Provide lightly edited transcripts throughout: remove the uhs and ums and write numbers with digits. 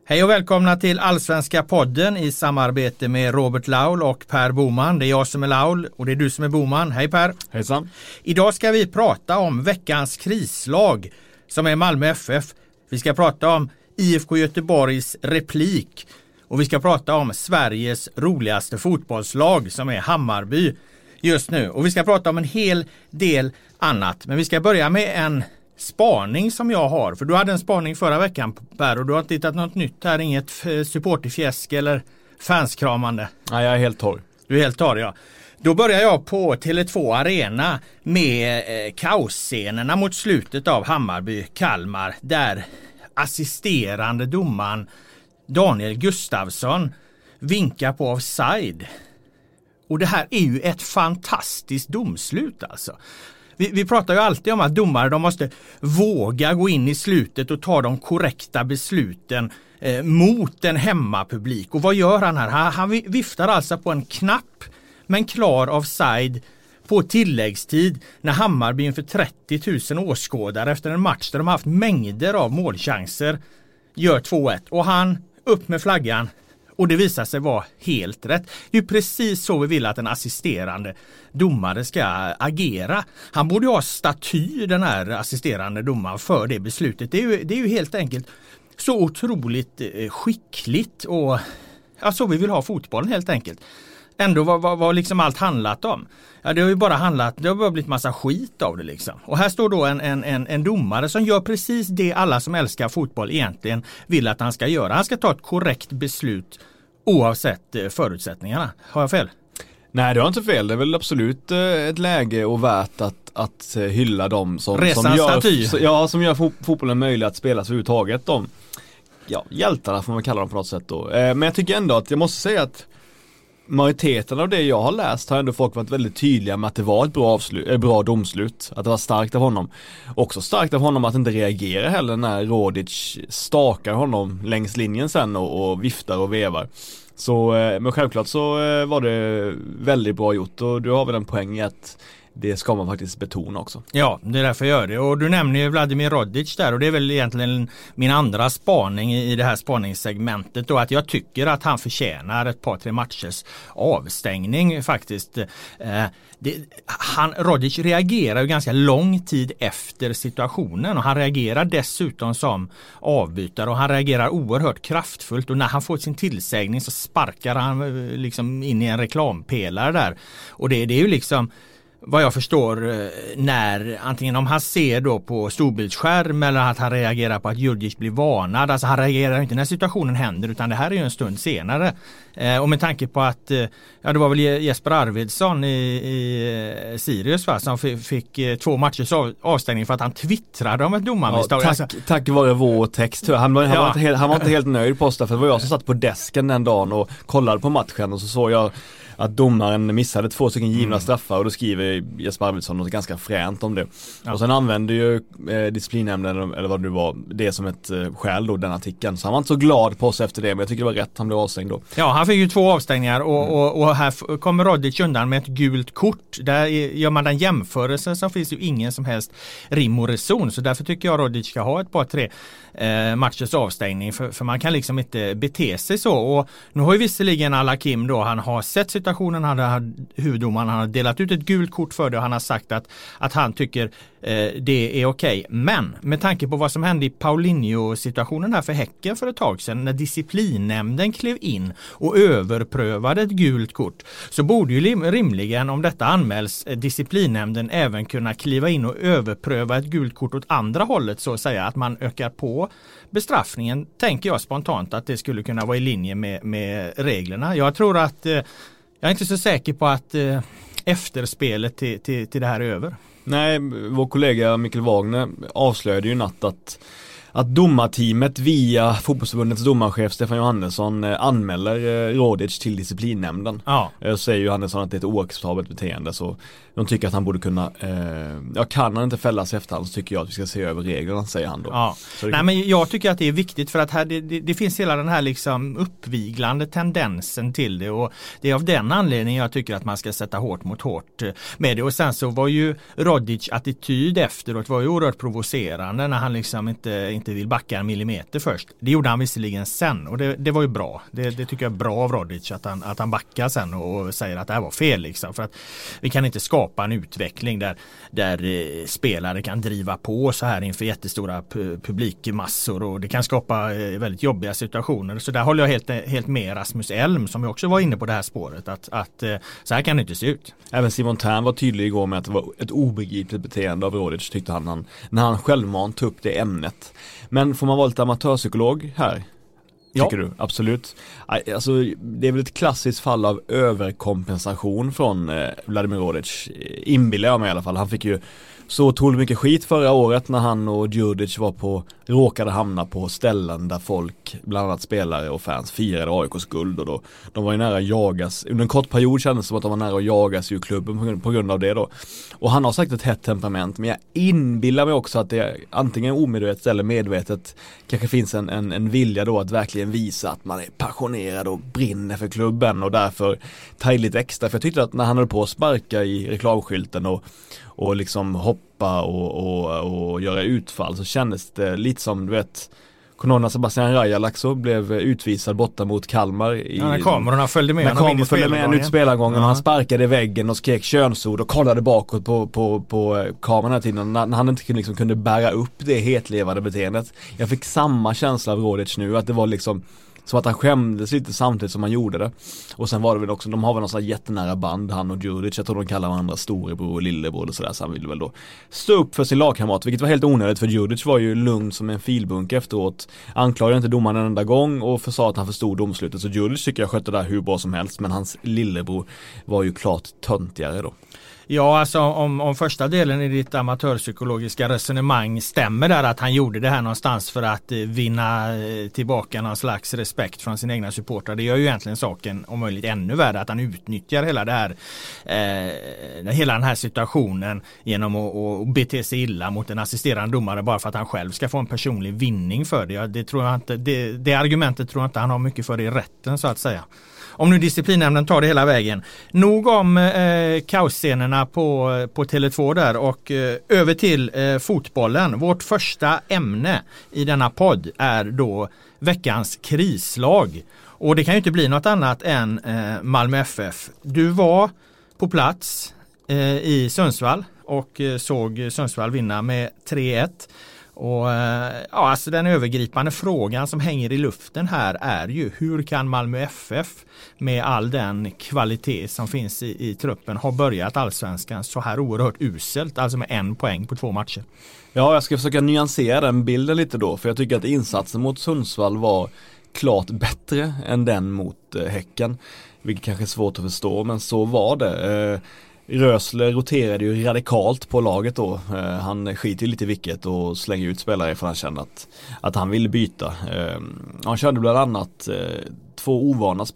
Hej och välkomna till Allsvenska podden i samarbete med Robert Laul och Per Boman. Det är jag som är Laul och det är du som är Boman. Hej Per! Hejsan! Idag ska vi prata om veckans krislag som är Malmö FF. Vi ska prata om IFK Göteborgs replik och vi ska prata om Sveriges roligaste fotbollslag som är Hammarby just nu. Och vi ska prata om en hel del annat. Men vi ska börja med en spaning som jag har. För du hade en spaning förra veckan, Per, och du har inte hittat något nytt här. Inget supporterfjäsk eller fanskramande. Nej, jag är helt torr. Du är helt torr, ja. Då börjar jag på Tele2 Arena med kaosscenerna mot slutet av Hammarby-Kalmar. Där assisterande domaren Daniel Gustafsson vinkar på offside. Och det här är ju ett fantastiskt domslut alltså. Vi pratar ju alltid om att domare de måste våga gå in i slutet och ta de korrekta besluten mot en hemmapublik. Och vad gör han här? Han viftar alltså på en knapp men klar offside på tilläggstid när Hammarby inför 30 000 åskådare efter en match där de har haft mängder av målchanser gör 2-1. Och han upp med flaggan. Och det visar sig vara helt rätt. Det är precis så vi vill att en assisterande domare ska agera. Han borde ha staty, den här assisterande domaren, för det beslutet. Det är ju helt enkelt så otroligt skickligt och ja, så vi vill ha fotbollen helt enkelt. Ändå vad liksom allt handlat om. Ja, det har ju bara blivit massa skit av det liksom. Och här står då en domare som gör precis det alla som älskar fotboll egentligen vill att han ska göra. Han ska ta ett korrekt beslut oavsett förutsättningarna. Har jag fel? Nej, det har inte fel. Det är väl absolut ett läge och värt att hylla dem som gör fotbollen möjlig att spelas överhuvudtaget. Hjältarna får man kalla dem på något sätt då. Men jag tycker ändå att jag måste säga att majoriteten av det jag har läst har ändå folk varit väldigt tydliga med att det var ett bra domslut. Att det var starkt av honom. Också starkt av honom att inte reagera heller när Rodic stakar honom längs linjen sen och viftar och vevar. Så, men självklart så var det väldigt bra gjort och du har väl en poäng i att det ska man faktiskt betona också. Ja, det är därför jag gör det. Och du nämner ju Vladimir Rodic där och det är väl egentligen min andra spaning i det här spaningssegmentet då, att jag tycker att han förtjänar ett par, 3 matchers avstängning faktiskt. Rodic reagerar ju ganska lång tid efter situationen och han reagerar dessutom som avbytare och han reagerar oerhört kraftfullt och när han får sin tillsägning så sparkar han liksom in i en reklampelare där. Och det är ju liksom vad jag förstår när antingen om han ser då på storbildsskärm eller att han reagerar på att Djurdjic blir varnad. Alltså han reagerar inte när situationen händer utan det här är ju en stund senare. Och med tanke på att det var väl Jesper Arvidsson i Sirius som fick 2 matchers avstängning för att han twittrade om ett domarmisstag. Tack vare vår text. Han var inte helt nöjd på oss för det var jag som satt på desken den dagen och kollade på matchen och så såg jag att domaren missade 2 stycken givna straffar och då skriver Jesper Arvidsson något ganska fränt om det. Ja. Och sen använde ju disciplinnämnden eller vad det var det som ett skäl då, den artikeln. Så han var inte så glad på oss efter det men jag tycker det var rätt, han blev avstängd då. Ja, han fick ju 2 avstängningar och här kommer Rodic undan med ett gult kort. Där gör man den jämförelsen så finns ju ingen som helst rim och reson. Så därför tycker jag Rodic ska ha ett par, 3 matchers avstängning för man kan liksom inte bete sig så. Och nu har ju visserligen Al-Hakim då, han har sett situationen, huvuddomaren har delat ut ett gult kort för det och han har sagt att han tycker det är okej. Men med tanke på vad som hände i Paulinho-situationen här för Häcken för ett tag sedan när disciplinnämnden klev in och överprövade ett gult kort så borde ju rimligen om detta anmäls disciplinnämnden även kunna kliva in och överpröva ett gult kort åt andra hållet så att säga, att man ökar på bestraffningen. Tänker jag spontant att det skulle kunna vara i linje med reglerna. Jag tror att jag är inte så säker på att efterspelet till det här är över. Nej, vår kollega Mikael Wagner avslöjade ju natt att domarteamet via fotbollsförbundets domarchef Stefan Johannesson anmäler Rodic till disciplinnämnden. Ja. Så säger Johannesson att det är ett oacceptabelt beteende så de tycker att han borde kunna kan han inte fällas i efterhand så tycker jag att vi ska se över reglerna, säger han då. Ja. Men jag tycker att det är viktigt för att här, det finns hela den här liksom uppviglande tendensen till det och det är av den anledningen jag tycker att man ska sätta hårt mot hårt med det. Och sen så var ju Rodic attityd efteråt var ju oerhört provocerande när han liksom inte inte vill backa en millimeter först. Det gjorde han visserligen sen och det var ju bra. Det tycker jag är bra av Rodic att han backar sen och säger att det här var fel liksom. För att vi kan inte skapa en utveckling där spelare kan driva på så här inför jättestora publikmassor och det kan skapa väldigt jobbiga situationer. Så där håller jag helt med Rasmus Elm som också var inne på det här spåret att så här kan det inte se ut. Även Simon Tern var tydlig igår med att det var ett obegripligt beteende av Rodic, tyckte han när han självmant tog upp det ämnet. Men får man vara lite amatörpsykolog här? Tycker du? Absolut. Alltså, det är väl ett klassiskt fall av överkompensation från Vladimir Rodic. Inbillar jag mig i alla fall. Han fick ju så otroligt mycket skit förra året när han och Djurdjic råkade hamna på ställen där folk, bland annat spelare och fans, firade AIKs guld och då, de var ju nära att jagas. Under en kort period kändes det som att de var nära att jagas ur klubben på grund av det då. Och han har sagt ett hett temperament, men jag inbillar mig också att det antingen omedvetet eller medvetet kanske finns en vilja då att verkligen visa att man är passionerad och brinner för klubben och därför tar i lite extra. För jag tyckte att när han höll på att sparka i reklamskylten och liksom hoppa och göra utfall så kändes det lite som, du vet, Konona Sebastian Rajalaxo blev utvisad borta mot Kalmar när kamerorna följde med ut spelargången och han sparkade i väggen och skrek könsord och kollade bakåt på kameran hela tiden när han inte liksom kunde bära upp det hetlevande beteendet. Jag fick samma känsla av Rodic nu, att det var liksom som att han skämdes lite samtidigt som han gjorde det. Och sen var det väl också, de har väl någon sån här jättenära band, han och Djurdjic. Jag tror de kallar varandra storebror och lillebror och sådär. Så han ville väl då stå upp för sin lagkamrat, vilket var helt onödigt för Djurdjic var ju lugn som en filbunk efteråt. Anklagade inte domaren en enda gång och sa att han förstod domslutet. Så Djurdjic tycker jag skötte det där hur bra som helst, men hans lillebror var ju klart töntigare då. Ja, alltså om första delen i ditt amatörpsykologiska resonemang stämmer där, att han gjorde det här någonstans för att vinna tillbaka någon slags respekt från sina egna supportrar. Det gör ju egentligen saken om möjligt ännu värre, att han utnyttjar hela det här hela den här situationen genom att bete sig illa mot en assisterande domare bara för att han själv ska få en personlig vinning för det. Det tror jag inte, det argumentet tror jag inte han har mycket för i rätten, så att säga. Om nu disciplinnämnden tar det hela vägen. Nog om kaosscenerna på Tele2 där och över till fotbollen. Vårt första ämne i denna podd är då veckans krislag. Och det kan ju inte bli något annat än Malmö FF. Du var på plats i Sundsvall och såg Sundsvall vinna med 3-1. Och ja, alltså den övergripande frågan som hänger i luften här är ju: hur kan Malmö FF med all den kvalitet som finns i truppen ha börjat allsvenskan så här oerhört uselt, alltså med 1 poäng på 2 matcher? Ja, jag ska försöka nyansera den bilden lite då, för jag tycker att insatsen mot Sundsvall var klart bättre än den mot Häcken, vilket kanske är svårt att förstå, men så var det. Rösler roterade ju radikalt på laget då. Han skiter ju lite i vilket och slänger ut spelare för han kände att han ville byta. Han körde bland annat 2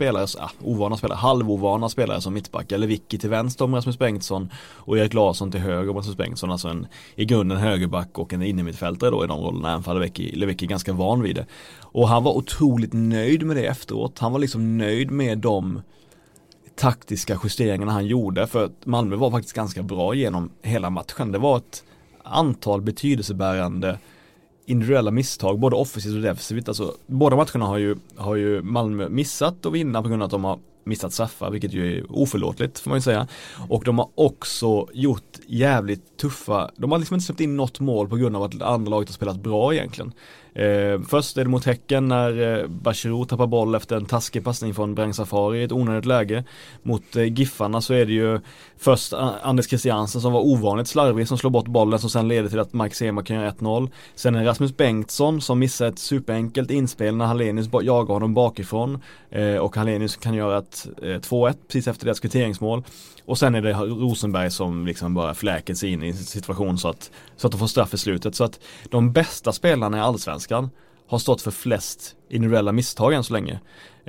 halvovana spelare som mittback, eller Vicky till vänster om Rasmus Bengtsson och Erik Larsson till höger om Rasmus Bengtsson, alltså i grunden högerback och en innermittfältare då i de rollerna, även fall Lewicki är ganska van vid det. Och han var otroligt nöjd med det efteråt. Han var liksom nöjd med de taktiska justeringarna han gjorde, för att Malmö var faktiskt ganska bra genom hela matchen. Det var ett antal betydelsebärande individuella misstag, både offensivt och defensivt. Alltså, båda matcherna har ju Malmö missat att vinna på grund av att de har missat straffar, vilket ju är oförlåtligt får man ju säga. Och de har också gjort jävligt tuffa, de har liksom inte släppt in något mål på grund av att andra laget har spelat bra egentligen. Först är det mot Häcken när Bachirou tappar boll efter en taskig passning från Breng Safari i ett onödigt läge. Mot Giffarna så är det ju först Anders Christiansen som var ovanligt slarvig som slår bort bollen, som sen leder till att Mike Sema kan göra 1-0. Sen är det Rasmus Bengtsson som missar ett superenkelt inspel när Hallenius jagar honom bakifrån och Hallenius kan göra ett 2-1 precis efter deras kvitteringsmål. Och sen är det Rosenberg som liksom bara fläker sig in i situation så att de får straff i slutet. Så att de bästa spelarna i allsvenskan har stått för flest individuella misstag än så länge.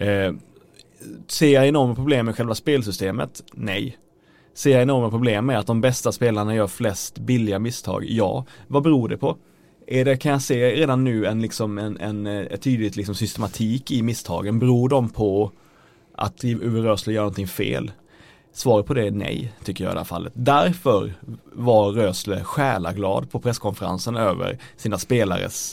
Ser jag enorma problem med själva spelsystemet? Nej. Ser jag enorma problem med att de bästa spelarna gör flest billiga misstag? Ja. Vad beror det på? Kan jag se redan nu en tydligt liksom systematik i misstagen? Beror de på att Uwe Rösler gör någonting fel? Svaret på det är nej, tycker jag i det här fallet. Därför var Rösle själaglad på presskonferensen över sina spelares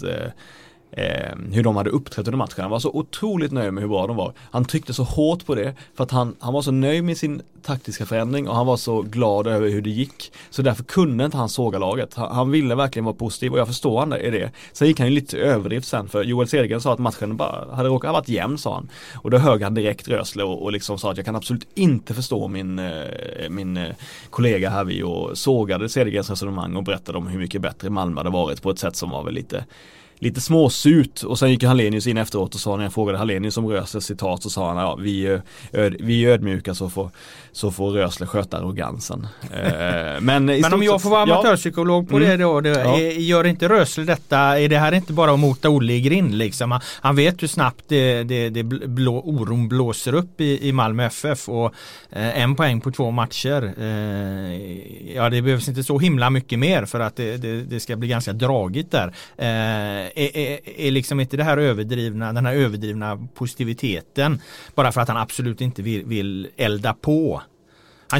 hur de hade uppträtt under matchen. Han var så otroligt nöjd med hur bra de var. Han tryckte så hårt på det för att han var så nöjd med sin taktiska förändring och han var så glad över hur det gick. Så därför kunde inte han såga laget. Han ville verkligen vara positiv och jag förstår han i det. Sen gick han ju lite överdrift sen, för Joel Cedergren sa att matchen bara hade råkat ha varit jämn, sa han. Och då högg han direkt Rösle och liksom sa att jag kan absolut inte förstå min kollega här vid, och sågade Cedergrens resonemang och berättade om hur mycket bättre Malmö hade varit på ett sätt som var väl lite småsurt. Och sen gick Hallenius in efteråt och sa, när jag frågade Hallenius om Rösle citat, så sa han, ja, vi är ödmjuka så får Rösle sköta arrogansen. Men om jag får vara amatörpsykolog på det då, gör inte Rösle detta, är det här inte bara att mota Olle i grind liksom? Han vet hur snabbt oron blåser upp i Malmö FF, och 1 poäng på 2 matcher. Det behövs inte så himla mycket mer för att det ska bli ganska dragigt där. Är liksom inte det här den här överdrivna positiviteten bara för att han absolut inte vill elda på. Han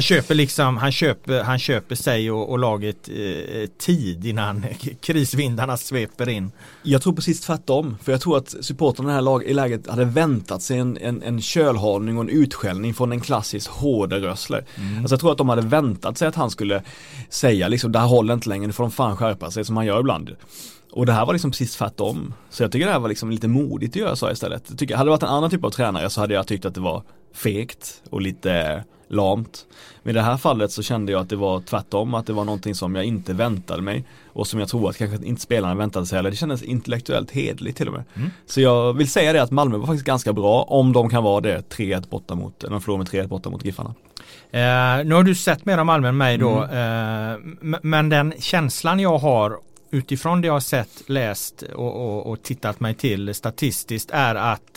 köper sig och laget tid innan krisvindarna sveper in. Jag tror precis tvärtom, för jag tror att supporterna i det här läget hade väntat sig en kölhalning och en utskällning från en klassisk hårda Rösle. Alltså jag tror att de hade väntat sig att han skulle säga liksom, det här håller inte längre, nu får de fan skärpa sig, som han gör ibland. Och det här var liksom precis tvärtom. Så jag tycker det här var liksom lite modigt att göra så istället. Jag tycker, hade det varit en annan typ av tränare så hade jag tyckt att det var fegt och lite lamt. Men i det här fallet så kände jag att det var tvärtom, att det var någonting som jag inte väntade mig och som jag tror att kanske inte spelarna väntade sig heller. Det kändes intellektuellt hedligt till och med. Så jag vill säga det att Malmö var faktiskt ganska bra, om de kan vara det 3-1 borta de förlorar med 3-1 borta mot Giffarna. Nu har du sett mer om Malmö än mig då, men den känslan jag har utifrån det jag har sett, läst och tittat mig till statistiskt är att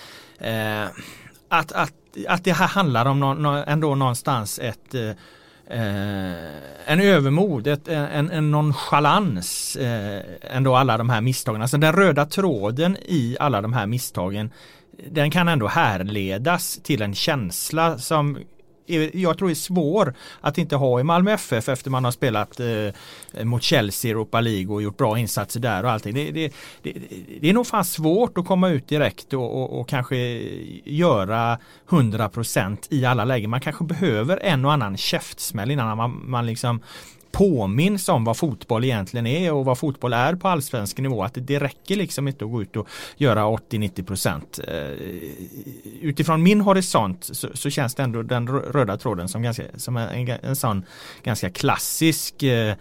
det här handlar om ändå någonstans en övermod, en nonchalans, ändå alla de här misstagen. Alltså den röda tråden i alla de här misstagen, den kan ändå härledas till en känsla som jag tror är svår att inte ha i Malmö FF efter man har spelat mot Chelsea i Europa League och gjort bra insatser där och allting. Det är nog fan svårt att komma ut direkt och kanske göra 100% i alla lägen. Man kanske behöver en och annan käftsmäll innan man liksom påminns om vad fotboll egentligen är och vad fotboll är på allsvensk nivå. Att det räcker liksom inte att gå ut och göra 80-90%. Utifrån min horisont så känns det ändå den röda tråden som en sån ganska klassisk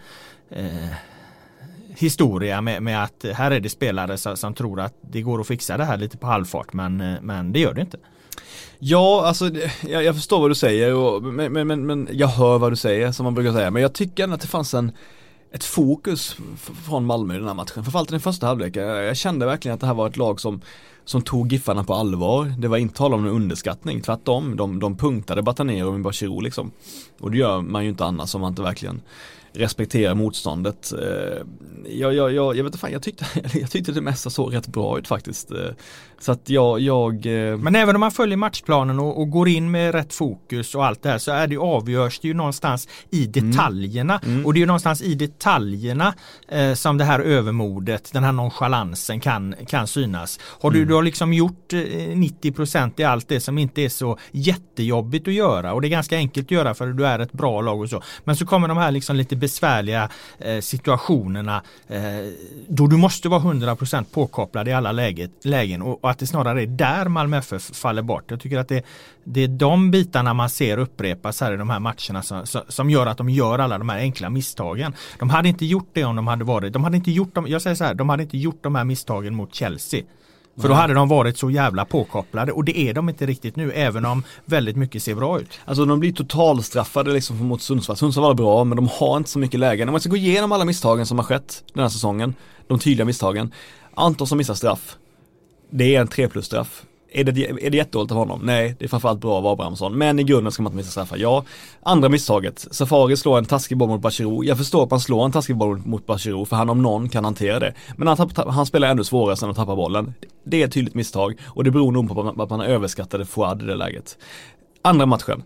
historia med att här är det spelare som tror att det går att fixa det här lite på halvfart, men det gör det inte. Ja, alltså jag förstår vad du säger men jag hör vad du säger, som man brukar säga. Men jag tycker att det fanns ett fokus från Malmö i den här matchen. Framförallt i den första halvlek. Jag kände verkligen att det här var ett lag som tog Giffarna på allvar. Det var inte tal om en underskattning. Tvärtom, de punktade Batanero med Bachirou liksom. Och det gör man ju inte annars om man inte verkligen respektera motståndet. Jag vet inte fan, jag tyckte det mesta såg rätt bra ut faktiskt. Så att Men även om man följer matchplanen och går in med rätt fokus och allt det här, så avgörs det ju någonstans i detaljerna. Och det är ju någonstans i detaljerna som det här övermodet, den här nonchalansen kan synas. Du har liksom gjort 90% i allt det som inte är så jättejobbigt att göra, och det är ganska enkelt att göra för att du är ett bra lag och så. Men så kommer de här liksom lite besvärliga situationerna då du måste vara 100% påkopplad i alla lägen, och att det snarare är där Malmö FF faller bort. Jag tycker att det är de bitarna man ser upprepas här i de här matcherna som gör att de gör alla de här enkla misstagen. De hade inte gjort det om de hade inte gjort de här misstagen mot Chelsea. För då hade de varit så jävla påkopplade, och det är de inte riktigt nu, även om väldigt mycket ser bra ut. Alltså de blir totalstraffade liksom mot Sundsvall. Sundsvall var bra, men de har inte så mycket lägen. Om man ska gå igenom alla misstagen som har skett den här säsongen, de tydliga misstagen. Anton som missar straff, det är en 3+ straff. Är det jättedåligt av honom? Nej, det är framförallt bra av Abrahamsson. Men i grunden ska man inte missa straffar. Ja, andra misstaget. Safari slår en taskig boll mot Bachirou. Jag förstår att man slår en taskig boll mot Bachirou, för han om någon kan hantera det. Men han spelar ändå svårare än att tappa bollen. Det är ett tydligt misstag, och det beror nog på att man överskattade Fouad i det läget. Andra matchen.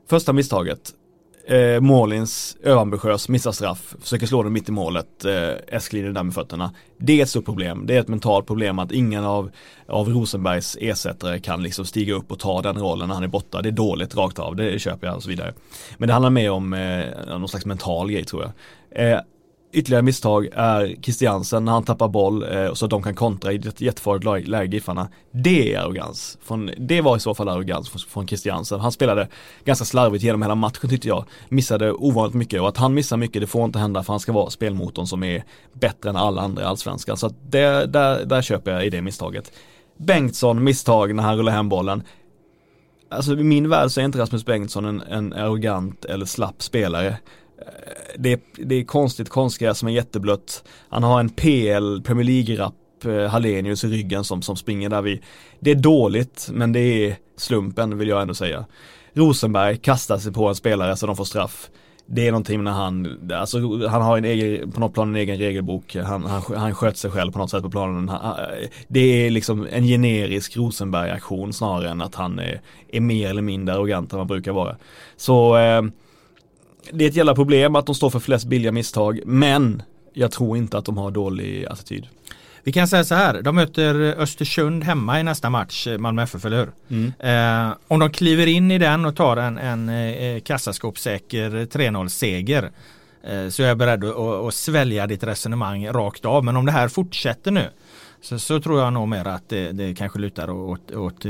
Första misstaget. Målins överambitiös missar straff, försöker slå den mitt i målet, glider där med fötterna. Det är ett stort problem, det är ett mentalt problem att ingen av Rosenbergs ersättare kan liksom stiga upp och ta den rollen när han är borta. Det är dåligt rakt av, det köper jag och så vidare. Men det handlar mer om någon slags mental grej tror jag. Ytterligare misstag är Christiansen när han tappar boll så att de kan kontra i ett jättefarligt läge Giffarna. Det är arrogans. Det var i så fall arrogans från Christiansen. Han spelade ganska slarvigt genom hela matchen tyckte jag. Missade ovanligt mycket och att han missar mycket det får inte hända för han ska vara spelmotorn som är bättre än alla andra i allsvenskan. Så att där köper jag i det misstaget. Bengtsson misstag när han rullar hem bollen. Alltså i min värld så är inte Rasmus Bengtsson en arrogant eller slapp spelare. Det är konstgräs som är jätteblött. Han har en Premier League-rapp Hallenius i ryggen som springer där vid. Det är dåligt, men det är slumpen vill jag ändå säga. Rosenberg kastar sig på en spelare så de får straff. Det är någonting när han har på något plan en egen regelbok. Han sköt sig själv på något sätt på planen. Det är liksom en generisk Rosenberg-aktion snarare än att han är mer eller mindre arrogant än man brukar vara. Så det är ett jävla problem att de står för flest billiga misstag, men jag tror inte att de har dålig attityd. Vi kan säga så här, de möter Östersund hemma i nästa match, Malmö FF, eller hur? Om de kliver in i den och tar en kassaskåpssäker 3-0-seger så är jag beredd att svälja ditt resonemang rakt av. Men om det här fortsätter nu så tror jag nog mer att det kanske lutar åt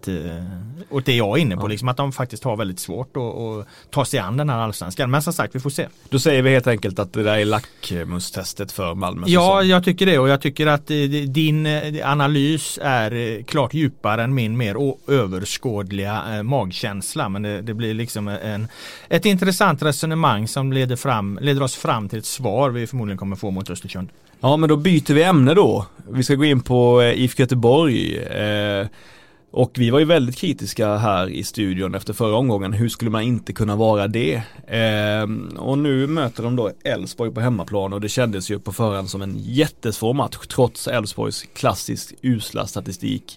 det jag är inne på. Liksom att de faktiskt har väldigt svårt att ta sig an den här allsvenskan. Men som sagt, vi får se. Då säger vi helt enkelt att det där är lackmustestet för Malmö. Ja, jag tycker det. Och jag tycker att din analys är klart djupare än min mer överskådliga magkänsla. Men det blir liksom ett intressant resonemang som leder oss fram till ett svar vi förmodligen kommer få mot Östersund. Ja, men då byter vi ämne då. Vi ska gå in på IFK Göteborg. Och vi var ju väldigt kritiska här i studion efter förra omgången. Hur skulle man inte kunna vara det? Och nu möter de då Elfsborg på hemmaplan och det kändes ju på förhand som en jättesvår match trots Elfsborgs klassiskt usla statistik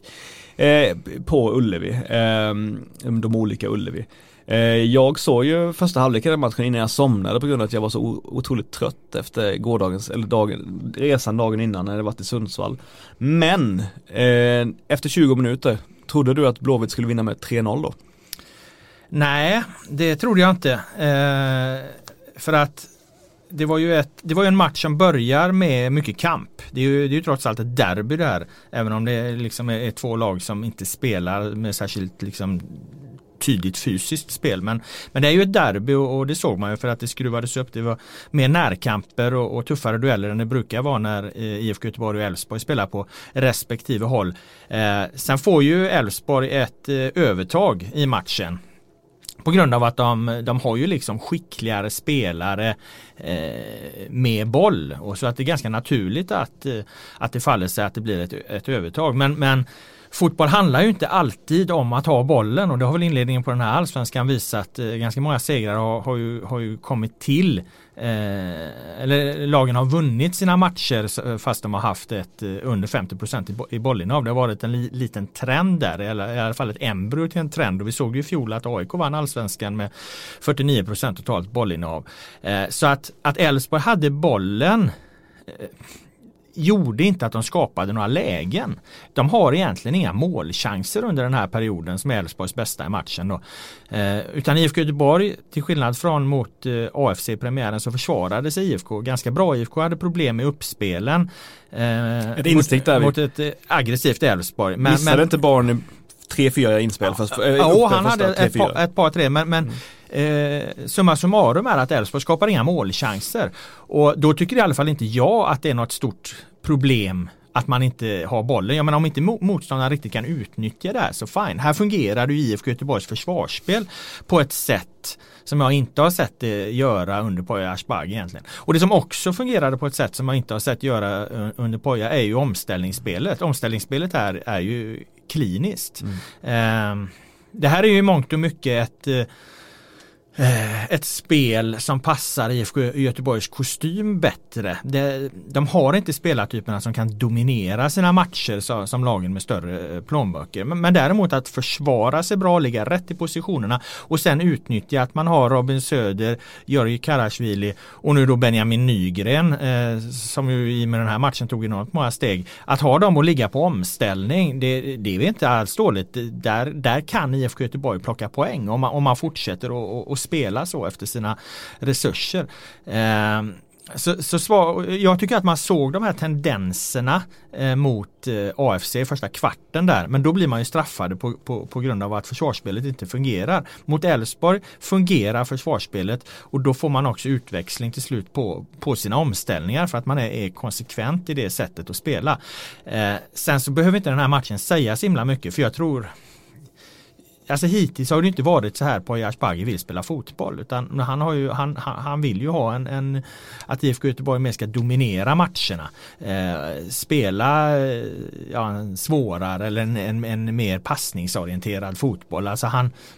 på Ullevi. De olika Ullevi. Jag såg ju första halvlek i den matchen innan jag somnade på grund av att jag var så otroligt trött efter resan dagen innan när det var i Sundsvall. Men efter 20 minuter trodde du att Blåvitt skulle vinna med 3-0 då? Nej, det trodde jag inte. För att det var ju en match som börjar med mycket kamp. Det är ju trots allt ett derby där. Även om det liksom är två lag som inte spelar med särskilt liksom tydligt fysiskt spel. Men det är ju ett derby och det såg man ju för att det skruvades upp. Det var mer närkamper och tuffare dueller än det brukar vara när IFK Göteborg och Elfsborg spelar på respektive håll. Sen får ju Elfsborg ett övertag i matchen. På grund av att de har ju liksom skickligare spelare med boll. Och så att det är ganska naturligt att det faller sig att det blir ett övertag. Men fotboll handlar ju inte alltid om att ha bollen och det har väl inledningen på den här allsvenskan visat. Ganska många segrar har ju kommit till eller lagen har vunnit sina matcher fast de har haft ett under 50% i bollinnehav. Det har varit en liten trend där, eller i alla fall ett embryo till en trend och vi såg ju i fjol att AIK vann allsvenskan med 49% totalt bollinnehav. Så att Elfsborg hade bollen gjorde inte att de skapade några lägen. De har egentligen inga målchanser under den här perioden som är Elfsborgs bästa i matchen då. Utan IFK Göteborg, till skillnad från mot AFC i premiären, så försvarade sig IFK ganska bra. IFK hade problem med uppspelen mot ett aggressivt Elfsborg. Missade inte Barn 3-4 inspel? Han hade ett par tre, men summa summarum är att Elfsborg skapar inga målchanser och då tycker i alla fall inte jag att det är något stort problem att man inte har bollen. Jag menar, om inte motståndaren riktigt kan utnyttja det här så fine. Här fungerar ju IFK Göteborgs försvarsspel på ett sätt som jag inte har sett det göra under Poya Asbaghi egentligen. Och det som också fungerade på ett sätt som jag inte har sett göra under Poya är ju omställningsspelet. Omställningsspelet här är ju kliniskt. Det här är ju i mångt och mycket ett spel som passar IFK Göteborgs kostym bättre. De har inte spelartyperna som kan dominera sina matcher som lagen med större plånböcker. Men däremot att försvara sig bra, ligga rätt i positionerna och sen utnyttja att man har Robin Söder, Georgi Karashvili och nu då Benjamin Nygren som ju i med den här matchen tog enormt många steg. Att ha dem och ligga på omställning, det är inte alls dåligt. Där kan IFK Göteborg plocka poäng om man fortsätter och spela så efter sina resurser. Jag tycker att man såg de här tendenserna mot AFC i första kvarten där, men då blir man ju straffade på grund av att försvarsspelet inte fungerar. Mot Elfsborg fungerar försvarsspelet och då får man också utväxling till slut på sina omställningar för att man är konsekvent i det sättet att spela. Sen så behöver inte den här matchen säga så himla mycket, för jag tror alltså hittills har det inte varit så här på Asbaghi vill spela fotboll, utan han vill ju ha att IFK Göteborg mer ska dominera matcherna, spela en svårare eller en mer passningsorienterad fotboll. Alltså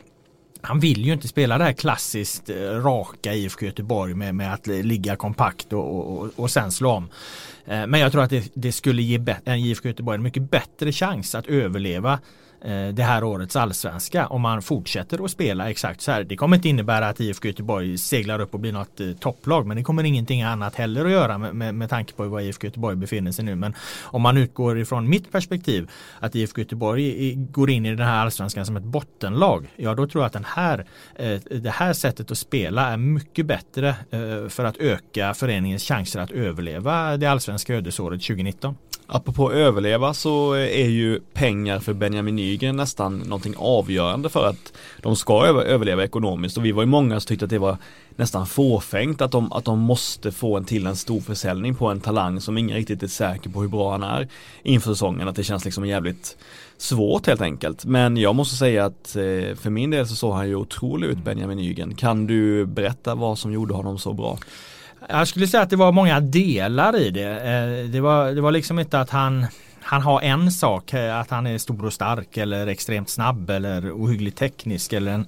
han vill ju inte spela det här klassiskt raka IFK Göteborg med att ligga kompakt och sen slå om. Men jag tror att det skulle ge IFK Göteborg en mycket bättre chans att överleva det här årets allsvenska om man fortsätter att spela exakt så här. Det kommer inte innebära att IFK Göteborg seglar upp och blir något topplag, men det kommer ingenting annat heller att göra med tanke på var IFK Göteborg befinner sig nu. Men om man utgår ifrån mitt perspektiv att IFK Göteborg går in i den här allsvenskan som ett bottenlag, ja då tror jag att det här sättet att spela är mycket bättre för att öka föreningens chanser att överleva det allsvenska ödesåret 2019. Apropå överleva så är ju pengar för Benjamin Nygren nästan någonting avgörande för att de ska överleva ekonomiskt, och vi var ju många som tyckte att det var nästan fåfängt att de måste få en stor försäljning på en talang som ingen riktigt är säker på hur bra han är inför säsongen, att det känns liksom jävligt svårt helt enkelt. Men jag måste säga att för min del så såg han ju otroligt ut, Benjamin Nygren. Kan du berätta vad som gjorde honom så bra? Jag skulle säga att det var många delar i det. Det var liksom inte att han har en sak, att han är stor och stark eller extremt snabb eller ohyggligt teknisk eller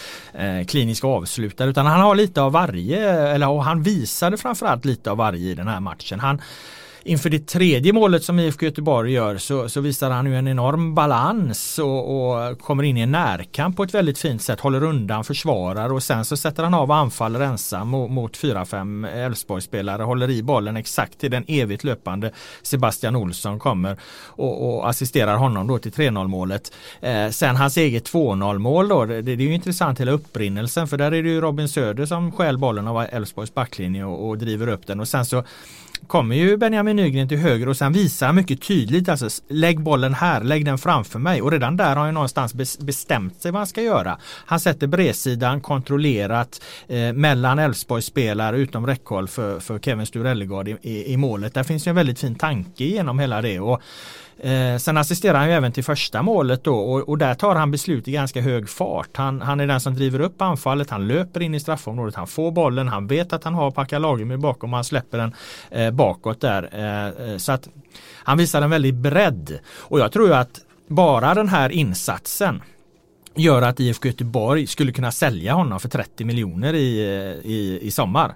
en klinisk avslutare, utan han har lite av varje, och han visade framförallt lite av varje i den här matchen. Inför det tredje målet som IFK Göteborg gör så visar han ju en enorm balans och kommer in i en närkamp på ett väldigt fint sätt, håller undan, försvarar och sen så sätter han av anfall ensam mot 4-5 Elfsborgsspelare, håller i bollen exakt till den evigt löpande Sebastian Olsson kommer och assisterar honom då till 3-0 målet. Sen hans eget 2-0 mål då, det är ju intressant hela upprinnelsen, för där är det ju Robin Söder som stjäl bollen av Elfsborgs backlinje och driver upp den, och sen så kommer ju Benjamin Nygren till höger och sen visar han mycket tydligt, alltså lägg bollen här, lägg den framför mig, och redan där har han ju någonstans bestämt sig vad han ska göra. Han sätter bredsidan kontrollerat mellan Elfsborgs spelare utom räckhåll för Kevin Sturellegard i målet. Där finns ju en väldigt fin tanke genom hela det, och sen assisterar han ju även till första målet då, och där tar han beslut i ganska hög fart. Han är den som driver upp anfallet, han löper in i straffområdet, han får bollen, han vet att han har Packa Lagemyr bakom och han släpper den bakåt där. Så att han visar en väldigt bredd, och jag tror ju att bara den här insatsen gör att IFK Göteborg skulle kunna sälja honom för 30 miljoner i sommar.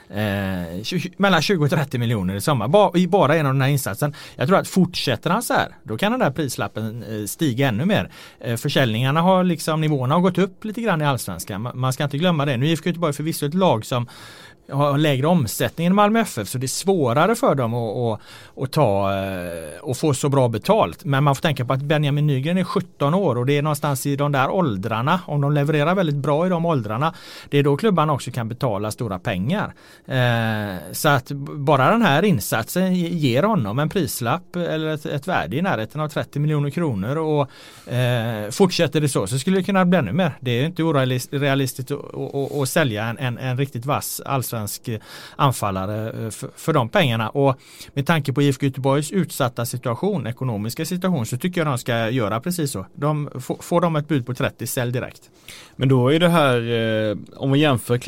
Mellan 20 och 30 miljoner i sommar bara en av den här insatsen. Jag tror att fortsätter han så här, då kan den där prislappen stiga ännu mer. Försäljningarna har liksom, nivåerna har gått upp lite grann i allsvenskan. Man ska inte glömma det. Nu är IFK Göteborg förvisso ett lag som har lägre omsättning än Malmö FF, så det är svårare för dem att ta och få så bra betalt. Men man får tänka på att Benjamin Nygren är 17 år och det är någonstans i de där åldrarna, om de levererar väldigt bra i de åldrarna, det är då klubban också kan betala stora pengar. Så att bara den här insatsen ger honom en prislapp eller ett värde i närheten av 30 miljoner kronor, och fortsätter det så skulle det kunna bli ännu mer. Det är inte orealistiskt att sälja en riktigt vass allsvensk anfallare för de pengarna, och med tanke på IFK Göteborgs utsatta situation, ekonomiska situation, så tycker jag de ska göra precis så. Får de ett bud på 30, sälj direkt. Men då är det här, om vi jämför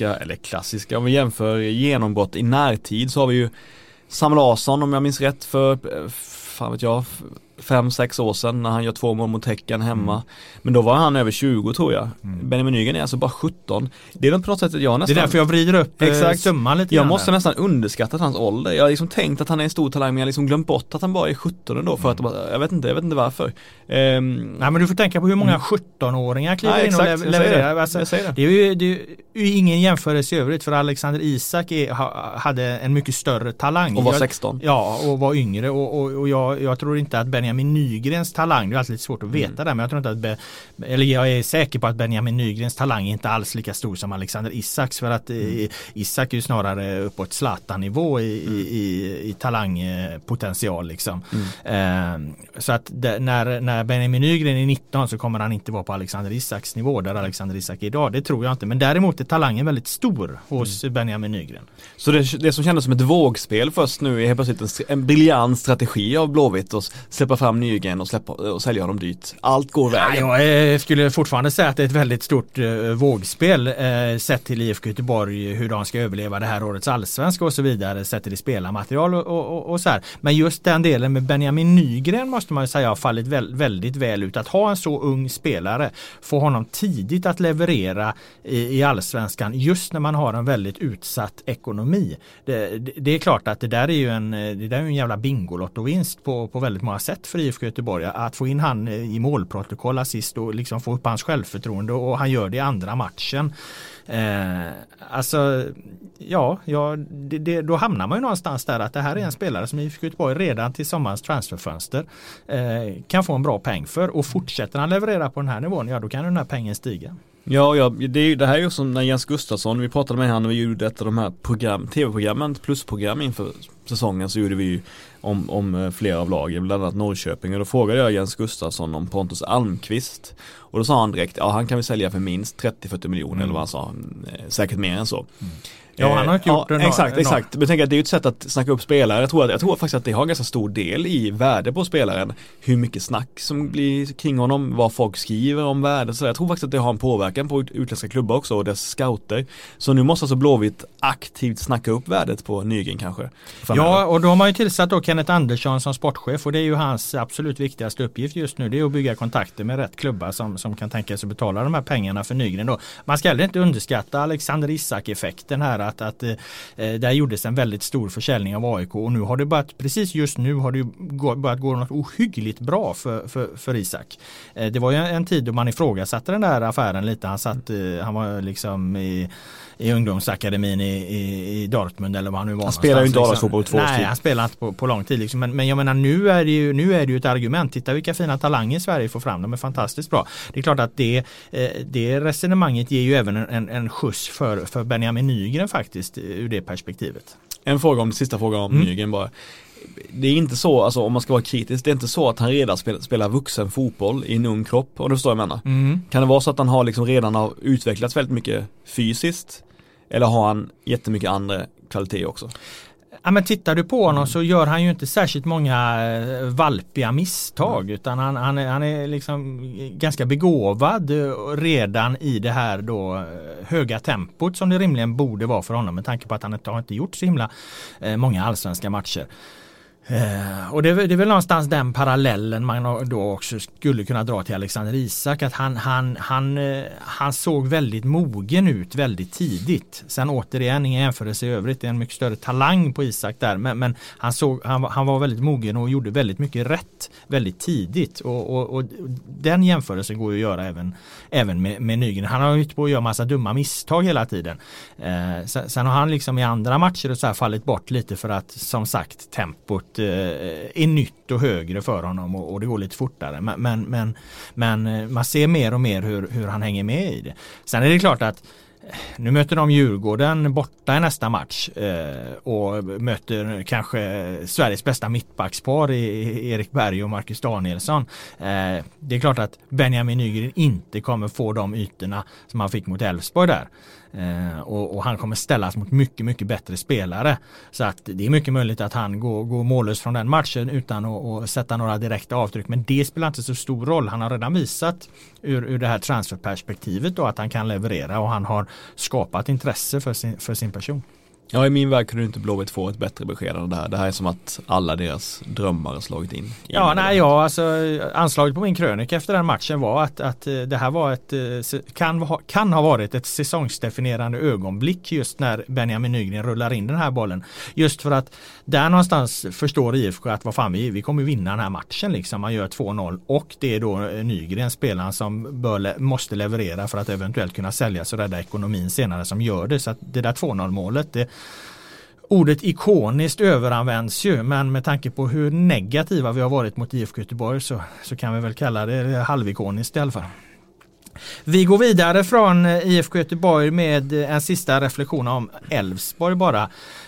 om vi jämför genombrott i närtid, så har vi ju Sam Larsson, om jag minns rätt, för 5-6 år sedan när han gör 2 mål mot Häcken hemma. Men då var han över 20 tror jag. Benjamin Nygren är alltså bara 17. Det är väl på något sätt att jag nästan... Det är därför jag vrider upp summan lite. Jag måste nästan underskatta hans ålder. Jag har liksom tänkt att han är en stor talang, men jag har liksom glömt bort att han bara är 17 ändå. För att jag vet inte varför. Nej, men du får tänka på hur många 17-åringar kliver in och levererar. Alltså, det är ju ingen jämförelse i övrigt, för Alexander Isak hade en mycket större talang. Och var 16. Ja, och var yngre. Och jag tror inte att Benjamin Nygrens talang, det är alltid lite svårt att veta det, men jag tror inte att jag är säker på att Benjamin Nygrens talang är inte alls lika stor som Alexander Isaks, för att Isak är ju snarare uppåt Zlatan-nivå i talangpotential liksom. Så att när Benjamin Nygren är 19 så kommer han inte vara på Alexander Isaks nivå där Alexander Isak är idag, det tror jag inte, men däremot är talangen väldigt stor hos Benjamin Nygren. Så det som kändes som ett vågspel först nu är helt plötsligt en briljant strategi av Blåvitt att släppa fram Nygren och sälja dem dyrt. Allt går vägen. Jag skulle fortfarande säga att det är ett väldigt stort vågspel sett till IFK Göteborg, hur de ska överleva det här årets allsvenska och så vidare, sett till spelarmaterial och så här. Men just den delen med Benjamin Nygren måste man ju säga har fallit väldigt väl ut. Att ha en så ung spelare, få honom tidigt att leverera i allsvenskan just när man har en väldigt utsatt ekonomi. Det är klart att det där är ju en jävla bingolottovinst på väldigt många sätt för IFK Göteborg. Att få in han i målprotokoll assist och liksom få upp hans självförtroende, och han gör det i andra matchen. Då hamnar man ju någonstans där att det här är en spelare som IFK Göteborg redan till sommarens transferfönster kan få en bra peng för, och fortsätter han leverera på den här nivån, då kan den här pengen stiga. Ja, det här är ju som när Jens Gustafsson, vi pratade med han och vi gjorde ett av de här tv-programmen, plusprogram inför säsongen, så gjorde vi ju om flera av lagen, bland annat Norrköping, och då frågade jag Jens Gustafsson om Pontus Almqvist, och då sa han direkt, han kan vi sälja för minst 30-40 miljoner eller vad han sa, säkert mer än så. Ja, han har inte gjort det. Exakt. Men tänk att det är ju ett sätt att snacka upp spelare. Jag tror faktiskt att det har en ganska stor del i värde på spelaren. Hur mycket snack som blir kring honom, vad folk skriver om värde. Så jag tror faktiskt att det har en påverkan på utländska klubbar också och dess scouter. Så nu måste alltså Blåvitt aktivt snacka upp värdet på Nygren kanske. Ja, och då har man ju tillsatt då Kenneth Andersson som sportchef, och det är ju hans absolut viktigaste uppgift just nu. Det är att bygga kontakter med rätt klubbar som kan tänka sig betala de här pengarna för Nygren då. Man ska heller inte underskatta Alexander Isak-effekten här, att där gjordes en väldigt stor försäljning av AIK, och nu har det börjat gå något ohyggligt bra för Isak. Det var ju en tid då man ifrågasatte den där affären lite. Han var liksom i ungdomsakademin i Dortmund eller vad han nu var. Han spelar ju inte A-lagsfotboll på 2 år. Nej, han spelar inte på lång tid liksom. Men jag menar, nu är det ju ett argument. Titta vilka fina talanger Sverige får fram. De är fantastiskt bra. Det är klart att det resonemanget ger ju även en skjuts för Benjamin Nygren faktiskt ur det perspektivet. Sista fråga om Nygren bara. Det är inte så, alltså om man ska vara kritisk, det är inte så att han redan spelar vuxen fotboll i en ung kropp, och det förstår jag menar. Kan det vara så att han har liksom redan utvecklats väldigt mycket fysiskt, eller har han jättemycket andra kvaliteter också? Ja, men tittar du på honom så gör han ju inte särskilt många valpiga misstag, utan han är liksom ganska begåvad redan i det här då höga tempot som det rimligen borde vara för honom, med tanke på att han har inte gjort så himla många allsvenska matcher. Och det är väl någonstans den parallellen man då också skulle kunna dra till Alexander Isak, att han såg väldigt mogen ut väldigt tidigt. Sen återigen, ingen jämförelse i övrigt, det är en mycket större talang på Isak där, men han var väldigt mogen och gjorde väldigt mycket rätt väldigt tidigt, och den jämförelsen går ju att göra även med Nygren. Han har ju på att göra massa dumma misstag hela tiden. Sen har han liksom i andra matcher och så här fallit bort lite, för att som sagt tempot är nytt och högre för honom, och det går lite fortare, men man ser mer och mer hur han hänger med i det. Sen är det klart att nu möter de Djurgården borta i nästa match och möter kanske Sveriges bästa mittbackspar i Erik Berg och Marcus Danielsson. Det är klart att Benjamin Nygren inte kommer få de ytorna som han fick mot Elfsborg där. Och han kommer ställas mot mycket, mycket bättre spelare. Så att det är mycket möjligt att han går mållös från den matchen utan att sätta några direkta avtryck. Men det spelar inte så stor roll. Han har redan visat ur det här transferperspektivet då att han kan leverera, och han har skapat intresse för sin person. Ja, i min värld kunde inte Blåvitt få ett bättre besked än det här. Det här är som att alla deras drömmar har slagit in. Alltså anslaget på min krönika efter den matchen var att det här var kan ha varit ett säsongsdefinierande ögonblick just när Benjamin Nygren rullar in den här bollen. Just för att där någonstans förstår IFK att vad fan vi kommer vinna den här matchen liksom. Man gör 2-0 och det är då Nygren, spelaren som måste leverera för att eventuellt kunna säljas och rädda ekonomin senare, som gör det. Så att det där 2-0 målet, ordet ikoniskt överanvänds ju, men med tanke på hur negativa vi har varit mot IFK Göteborg så kan vi väl kalla det halvikoniskt i alla fall. Vi går vidare från IFK Göteborg med en sista reflektion om Elfsborg bara.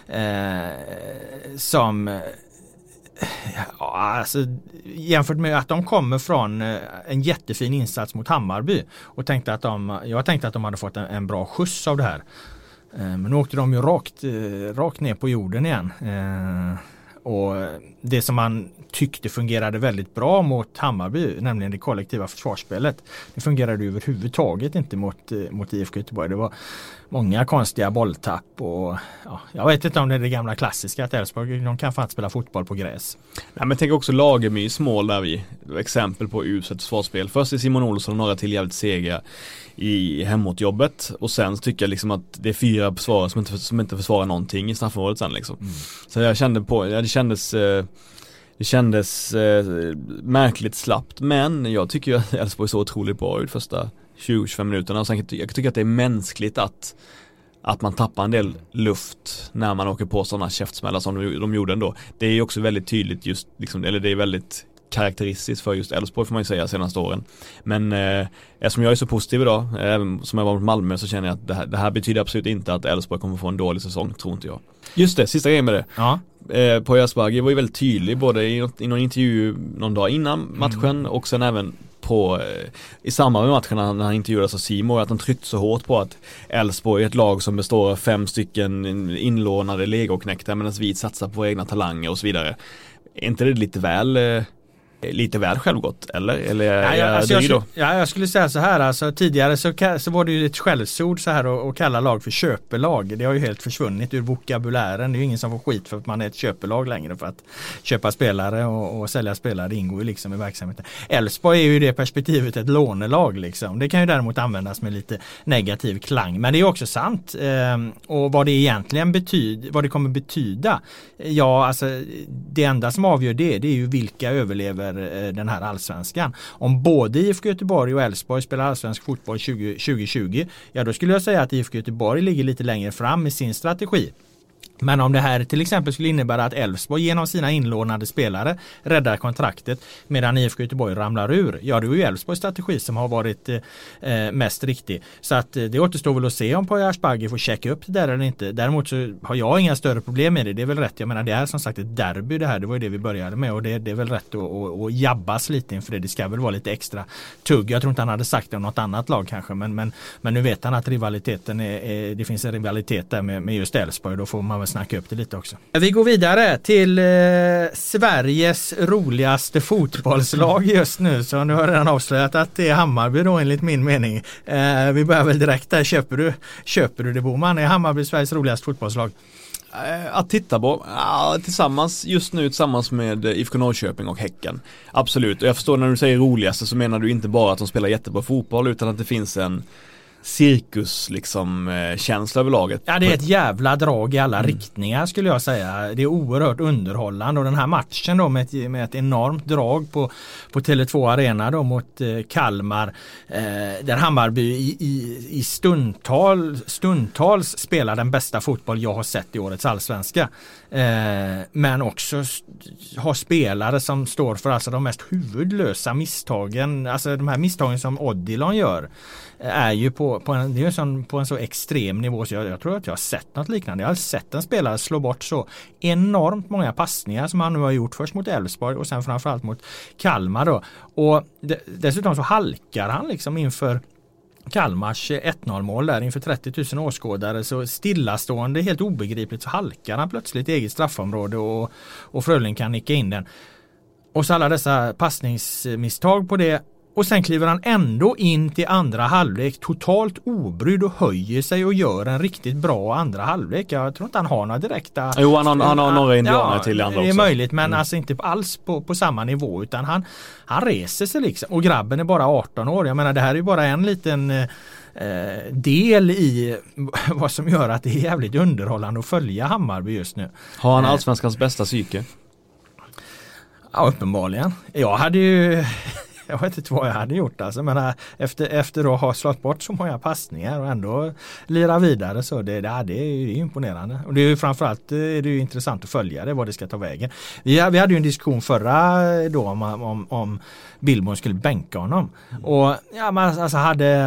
Alltså, jämfört med att de kommer från en jättefin insats mot Hammarby och jag tänkte att de hade fått en bra skjuts av det här. Men nu åkte de ju rakt ner på jorden igen. Och det som man tyckte fungerade väldigt bra mot Hammarby, nämligen det kollektiva försvarsspelet, det fungerade överhuvudtaget inte mot IFK Göteborg. Det var många konstiga bolltapp och jag vet inte om det är det gamla klassiska att Elfsborg, de kan fan spela fotboll på gräs. Nej, men tänk också Lagemys mål där exempel på uselt försvarsspel. Först är Simon Olsson och några till jävligt sega i hemåtjobbet och sen tycker jag liksom att det är 4 försvarare som inte försvarar någonting i straffområdet sen liksom. Så jag kände det kändes märkligt slappt, men jag tycker ju att Elfsborg så otroligt bra ut första 20-25 minuterna och sen jag tycker att det är mänskligt att man tappar en del luft när man åker på sådana käftsmällar som de gjorde ändå. Det är också väldigt tydligt just liksom, eller det är väldigt karaktäristiskt för just Elfsborg får man ju säga senaste åren. Men eftersom jag är så positiv idag, även som jag var mot Malmö, så känner jag att det här betyder absolut inte att Elfsborg kommer få en dålig säsong, tror inte jag. Just det, sista grejen med det. Ja. På Asbaghi var ju väldigt tydlig både i någon intervju någon dag innan matchen och sen även i samband med matchen när han intervjuades av Simon, att han tryckte så hårt på att Elfsborg är ett lag som består av 5 stycken inlånade legoknäckta medan vi satsar på egna talanger och så vidare. Är inte det lite väl självgott eller jag skulle säga så här, alltså tidigare så var det ju ett skällsord så här att kalla lag för köpelag. Det har ju helt försvunnit ur vokabulären. Det är ju ingen som får skit för att man är ett köpelag längre, för att köpa spelare och sälja spelare, det ingår ju liksom i verksamheten. Elfsborg är ju i det perspektivet ett lånelag liksom. Det kan ju däremot användas med lite negativ klang, men det är också sant. Och vad det egentligen betyder, vad det kommer betyda, alltså det enda som avgör det är ju vilka överlever den här allsvenskan. Om både IFK Göteborg och Elfsborg spelar allsvensk fotboll 2020, då skulle jag säga att IFK Göteborg ligger lite längre fram i sin strategi. Men om det här till exempel skulle innebära att Elfsborg genom sina inlånade spelare räddar kontraktet medan IFK Göteborg ramlar ur, det är ju Elfsborgs strategi som har varit mest riktig. Så att det återstår väl att se om Poya Asbaghi får checka upp det där eller inte. Däremot så har jag inga större problem med det. Det är väl rätt. Jag menar, det är som sagt ett derby det här. Det var ju det vi började med och det är väl rätt att jabbas lite inför det. Det ska väl vara lite extra tugg. Jag tror inte han hade sagt det om något annat lag kanske, men nu vet han att rivaliteten det finns en rivalitet där med just Elfsborg. Då får man snacka upp det lite också. Vi går vidare till Sveriges roligaste fotbollslag just nu, så nu har jag redan avslöjat att det är Hammarby då enligt min mening. Vi börjar väl direkt där. Köper du det, Boman? Är Hammarby Sveriges roligaste fotbollslag? Att titta på tillsammans med IFK Norrköping och Häcken. Absolut, och jag förstår när du säger roligaste så menar du inte bara att de spelar jättebra fotboll utan att det finns en cirkus liksom känsla över laget. Ja, det är ett jävla drag i alla riktningar skulle jag säga. Det är oerhört underhållande och den här matchen då med ett enormt drag på Tele2 Arena då mot Kalmar där Hammarby i stundtals spelar den bästa fotboll jag har sett i årets allsvenska. Men också har spelare som står för alltså de mest huvudlösa misstagen, alltså de här misstagen som Odilon gör är ju på en så extrem nivå så jag tror att jag har sett något liknande. Jag har sett en spelare slå bort så enormt många passningar som han nu har gjort först mot Elfsborg och sen framförallt mot Kalmar då. Och dessutom så halkar han liksom inför Kalmars 1-0 mål där inför 30 000 åskådare, så stillastående, helt obegripligt så halkar han plötsligt i eget straffområde och Frölin kan nicka in den. Och så alla dessa passningsmisstag på det. Och sen kliver han ändå in till andra halvlek totalt obrydd och höjer sig och gör en riktigt bra andra halvlek. Jag tror inte han har några direkta... Jo, han har några indianer till andra också. Det är möjligt, men alltså inte alls på samma nivå, utan han reser sig liksom. Och grabben är bara 18 år. Jag menar, det här är ju bara en liten del i vad som gör att det är jävligt underhållande att följa Hammarby just nu. Har han allsvenskans bästa psyke? Ja, uppenbarligen. Jag vet inte vad jag hade gjort alltså, men efter att ha slått bort så många passningar och ändå lira vidare, så det är imponerande. Och det är ju framförallt är det ju intressant att följa det, vad det ska ta vägen. Vi hade ju en diskussion förra då om Billborn skulle bänka honom. Och ja, men alltså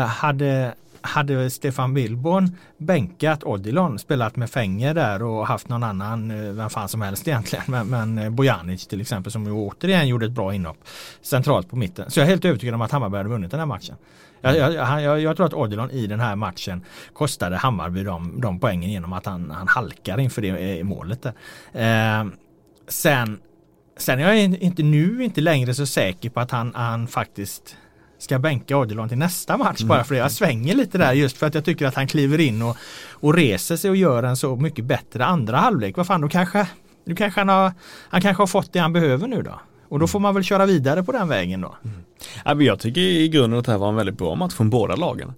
hade Stefan Billborn bänkat Odilon, spelat med Fänger där och haft någon annan, vem fan som helst egentligen, men Bojanic till exempel, som ju återigen gjorde ett bra inhopp centralt på mitten. Så jag är helt övertygad om att Hammarby hade vunnit den här matchen. Jag tror att Odilon i den här matchen kostade Hammarby de poängen genom att han halkar inför det målet där. Sen är jag inte längre så säker på att han faktiskt ska bänka Odilon till nästa match, bara för det. Jag svänger lite där just för att jag tycker att han kliver in och reser sig och gör en så mycket bättre andra halvlek. Vad fan, då kanske han kanske har fått det han behöver nu då. Och då får man väl köra vidare på den vägen då. Jag tycker i grunden att det här var en väldigt bra match från båda lagen.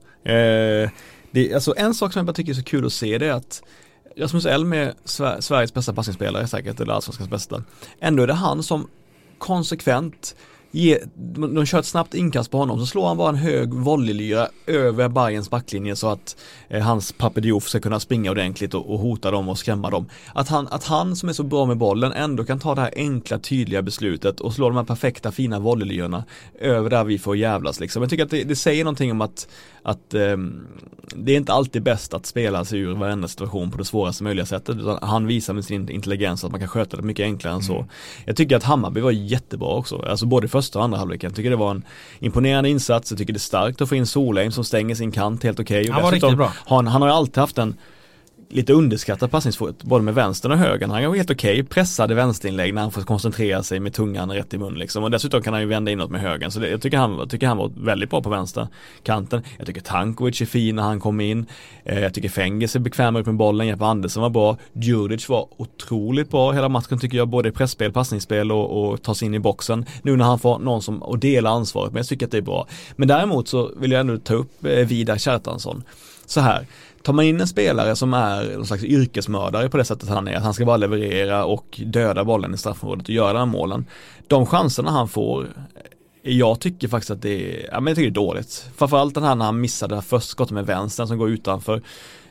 Alltså en sak som jag bara tycker är så kul att se, det är att Rasmus Elm är Sveriges bästa passningsspelare säkert, eller allsvenskans bästa. Ändå är det han som konsekvent de kör ett snabbt inkast på honom, så slår han bara en hög volleylyra över Bayerns backlinje så att hans Pape Diouf ska kunna springa ordentligt och hota dem och skrämma dem. Att han som är så bra med bollen ändå kan ta det här enkla, tydliga beslutet och slå de här perfekta, fina volleylyrorna över där vi får jävlas liksom. Jag tycker att det säger någonting om att det är inte alltid bäst att spela sig ur varenda situation på det svåraste möjliga sättet, utan han visar med sin intelligens att man kan sköta det mycket enklare än så. Jag tycker att Hammarby var jättebra också, alltså både första och andra halvleken. Jag tycker det var en imponerande insats. Jag tycker det är starkt att få in Solheim som stänger sin kant helt okej. Han var riktigt bra. Han har ju alltid haft en lite underskattad passningsfot, både med vänstern och högern. Han är helt okej, pressade vänsterinlägg när han får koncentrera sig med tungan rätt i mun liksom. Och dessutom kan han ju vända inåt med högern. Så jag tycker han var väldigt bra på vänsterkanten. Jag tycker Tankovic är fin när han kom in. Jag tycker Fenges är bekvämare med bollen. Jeppe Andersson var bra. Djurdjic var otroligt bra hela matchen tycker jag, både pressspel, passningsspel och ta sig in i boxen. Nu när han får någon som och dela ansvaret, men jag tycker att det är bra. Men däremot så vill jag ändå ta upp Vidar Kjartansson. Så här, tar man in en spelare som är någon slags yrkesmördare på det sättet han är, att han ska bara leverera och döda bollen i straffområdet och göra den målen. De chanserna han får, jag tycker faktiskt att det är dåligt. Framförallt den här när han missade det första skottet med vänstern som går utanför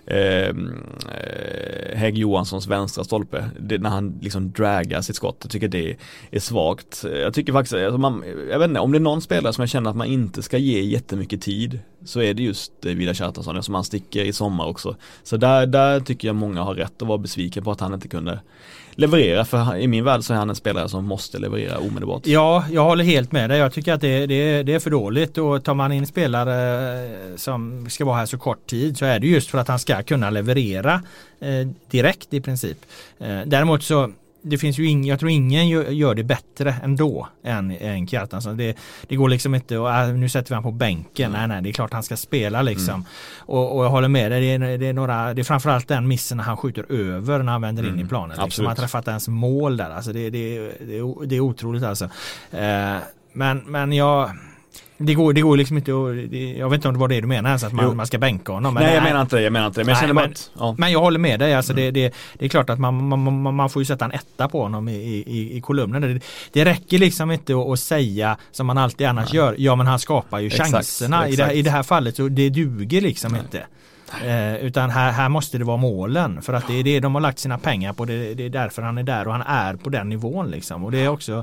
Hägg Johanssons vänstra stolpe, när han liksom dragar sitt skott. Jag tycker det är svagt. Jag tycker faktiskt jag vet inte, om det är någon spelare som jag känner att man inte ska ge jättemycket tid, så är det just Vidar Kjartansson, som han sticker i sommar också. Så där tycker jag många har rätt att vara besviken på att han inte kunde leverera, för i min värld så är han en spelare som måste leverera omedelbart. Ja, jag håller helt med dig. Jag tycker att det är för dåligt, och tar man in spelare som ska vara här så kort tid, så är det just för att han ska kunna leverera direkt i princip. Däremot så det finns ju jag tror ingen gör det bättre ändå än Kjartansson. Det går liksom inte nu sätter vi han på bänken. Nej, det är klart han ska spela liksom. Och jag håller med dig, det är framförallt den missen när han skjuter över när han vänder in i planen. Liksom. Han träffat ens mål där. Alltså det är otroligt alltså. Men det går liksom inte jag vet inte om det var det du menar, alltså att man ska bänka honom. Men jag menar inte det. Men jag håller med dig. Alltså det är klart att man får ju sätta en etta på honom i kolumnen. Det räcker liksom inte att säga som man alltid annars gör. Ja, men han skapar ju chanserna. Exakt. I det här fallet så det duger liksom inte. Utan här måste det vara målen, för att det är det de har lagt sina pengar på. Det är därför han är där, och han är på den nivån liksom. Och det är också...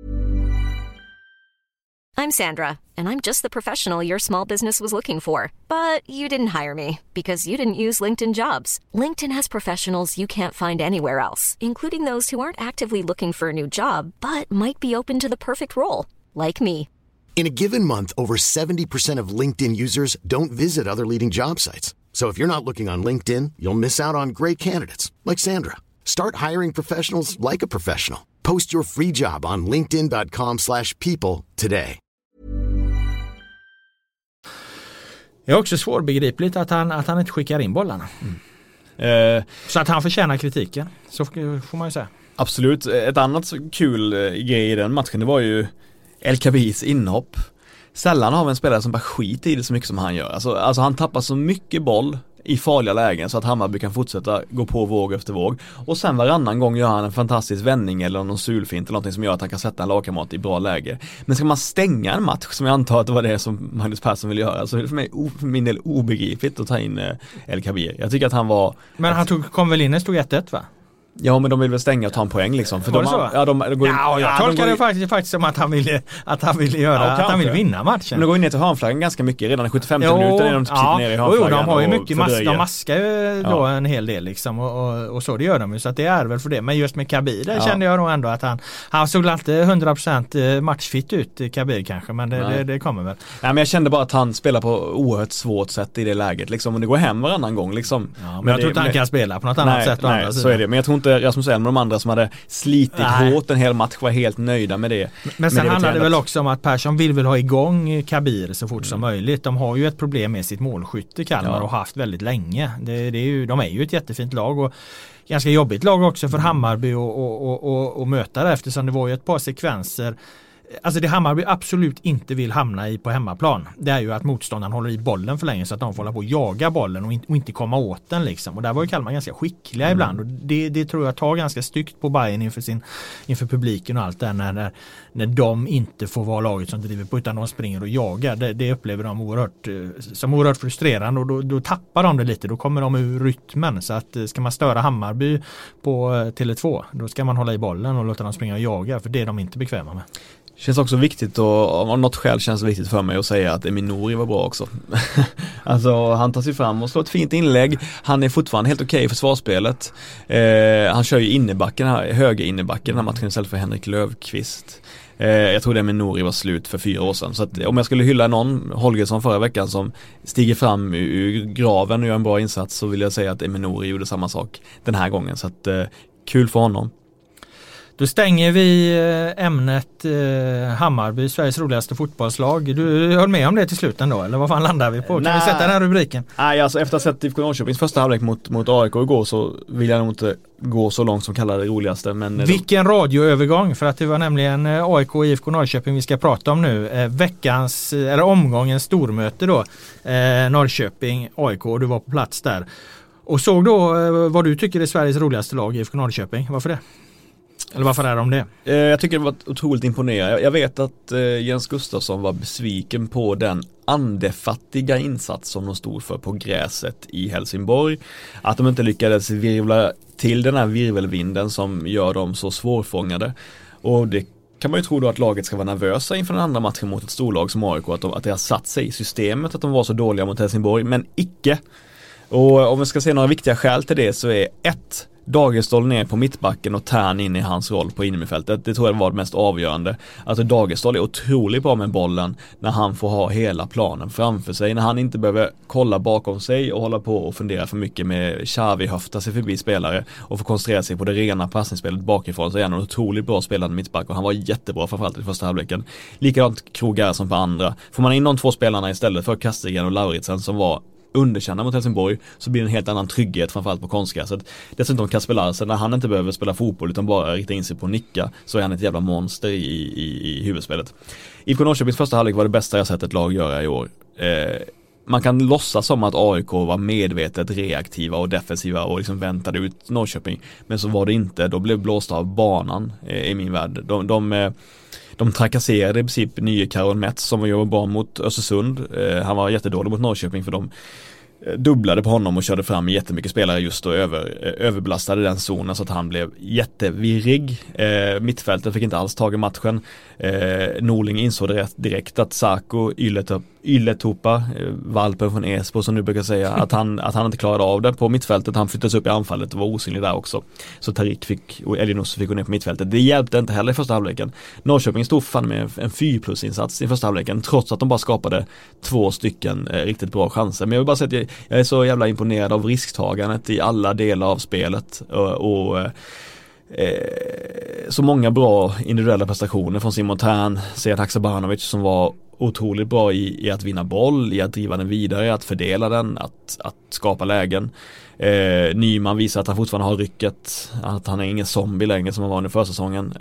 I'm Sandra, and I'm just the professional your small business was looking for. But you didn't hire me because you didn't use LinkedIn Jobs. LinkedIn has professionals you can't find anywhere else, including those who aren't actively looking for a new job, but might be open to the perfect role, like me. In a given month, over 70% of LinkedIn users don't visit other leading job sites. So if you're not looking on LinkedIn, you'll miss out on great candidates, like Sandra. Start hiring professionals like a professional. Post your free job on linkedin.com/people today. Det är också svårbegripligt att han inte skickar in bollarna. Så att han förtjänar kritiken, så får man ju säga. Absolut. Ett annat kul grej i den matchen, det var ju El Kabis inhopp. Sällan har vi en spelare som bara skiter i det så mycket som han gör. Alltså han tappar så mycket boll i farliga lägen så att Hammarby kan fortsätta gå på våg efter våg. Och sen varannan gång gör han en fantastisk vändning eller någon sulfint eller någonting som gör att han kan sätta en lagkamrat i bra läge. Men ska man stänga en match, som jag antar att det var det som Magnus Persson ville göra, så är det för min del obegripligt att ta in El Kabir. Jag tycker att han var... Men han kom väl in och stod 1-1, va? Ja, men de vill väl stänga och ta en poäng liksom. För jag tolkar det faktiskt som att han ville vinna matchen. Men de går in ner till hörnflaggen ganska mycket. Redan i 75 minuter är de sitter ner i hörnflaggan. De har ju mycket de maskar ju då en hel del liksom, och så det gör de ju, så att det är väl för det. Men just med Kabir, där kände jag nog ändå att han såg alltid 100% matchfit ut, Kabir kanske, men det kommer väl. Nej, men jag kände bara att han spelar på oerhört svårt sätt i det läget liksom, och det går hem varannan gång liksom. Ja, men jag tror inte han kan spela på något annat sätt. Nej, så är det. Men jag tror inte Rasmus Elm och de andra som hade slitit hårt en hel match var helt nöjda med det. Men sen handlar det väl också om att Persson vill ha igång Kabir så fort som möjligt. De har ju ett problem med sitt målskytte, Kalmar, och haft väldigt länge. De är ju ett jättefint lag och ganska jobbigt lag också för Hammarby och möta det, eftersom det var ju ett par sekvenser. Alltså det Hammarby absolut inte vill hamna i på hemmaplan, det är ju att motståndaren håller i bollen för länge så att de får hålla på att jaga bollen och inte komma åt den liksom. Och där var ju Kalmar ganska skickliga ibland, och det tror jag tar ganska styggt på Bayern inför publiken och allt där, när de inte får vara laget som driver på utan de springer och jagar. Det upplever de oerhört frustrerande, och då tappar de det lite, då kommer de ur rytmen. Så att ska man störa Hammarby på Tele2, då ska man hålla i bollen och låta dem springa och jaga, för det är de inte bekväma med. Känns också viktigt, och av något skäl känns det viktigt för mig att säga att Emin Nouri var bra också. Alltså han tar sig fram och slår ett fint inlägg. Han är fortfarande helt okej i försvarsspelet. Han kör ju höger innebacken den här matchen istället för Henrik Löfqvist. Jag tror det med Nouri var slut för 4 år sedan. Så att om jag skulle hylla någon, Holgersson förra veckan, som stiger fram ur graven och gör en bra insats, så vill jag säga att Emin Nouri gjorde samma sak den här gången. Så att kul för honom. Då stänger vi ämnet Hammarby, Sveriges roligaste fotbollslag. Du höll med om det till slut ändå, eller vad fan landar vi på? Kan vi sätta den här rubriken? Nej, alltså efter att ha sett IFK Norrköpings första halvlek mot AIK igår, så vill jag nog inte gå så långt som kallar det roligaste. Men vilken radioövergång, för att det var nämligen AIK och IFK Norrköping vi ska prata om nu. Veckans, eller omgångens stormöte då, Norrköping, AIK, och du var på plats där. Och såg då vad du tycker är Sveriges roligaste lag, IFK Norrköping. Varför det? Eller varför är de det? Jag tycker det var otroligt imponerande. Jag vet att Jens Gustafsson var besviken på den andefattiga insats som de stod för på gräset i Helsingborg. Att de inte lyckades virvla till den här virvelvinden som gör dem så svårfångade. Och det kan man ju tro då att laget ska vara nervösa inför den andra matchen mot ett storlag som AIK. Att det har satt sig i systemet att de var så dåliga mot Helsingborg, men icke. Och om vi ska se några viktiga skäl till det, så är 1. Dagestål ner på mittbacken och Tern in i hans roll på innermittfältet. Det tror jag var det mest avgörande. Alltså Dagestål är otroligt bra med bollen när han får ha hela planen framför sig. När han inte behöver kolla bakom sig och hålla på och fundera för mycket med Xavi, höfta sig förbi spelare och få koncentrera sig på det rena passningsspelet bakifrån. Så är han en otroligt bra spelande mittback, och han var jättebra framförallt i första halvleken. Likadant Krogar som på andra. Får man in de 2 spelarna istället för Kastegren och Lauritsen som var underkända mot Helsingborg, så blir det en helt annan trygghet framförallt på konstgräset. Dessutom Kasper Larsen, när han inte behöver spela fotboll utan bara rikta in sig på nicka, så är han ett jävla monster i huvudspelet. IFK Norrköpings första halvlek var det bästa jag sett ett lag göra i år. Man kan låtsas som att AIK var medvetet reaktiva och defensiva och liksom väntade ut Norrköping, men så var det inte. Då blev blåsta av banan i min värld. De trakasserade i princip nye Karol Metz som var bra mot Östersund. Han var jättedålig mot Norrköping, för de dubblade på honom och körde fram jättemycket spelare just då, överbelastade den zonen så att han blev jättevirrig. Mittfältet fick inte alls tag i matchen. Norling insåg direkt att Sako Ylletupa, valpen från Esbo som nu brukar säga, att han inte klarade av det på mittfältet. Han flyttades upp i anfallet och var osynlig där också. Så Tarik och Elinos fick gå ner på mittfältet. Det hjälpte inte heller i första halvleken. Norrköping stod fan med en 4+-insats i första halvleken, trots att de bara skapade 2 riktigt bra chanser. Men jag vill bara säga att jag är så jävla imponerad av risktagandet i alla delar av spelet och så många bra individuella prestationer från Simon Tern, Sead Haksabanovic som var otroligt bra i att vinna boll, i att driva den vidare, att fördela den, att skapa lägen. Nyman visar att han fortfarande har rycket, att han är ingen zombie längre som han var under försäsongen.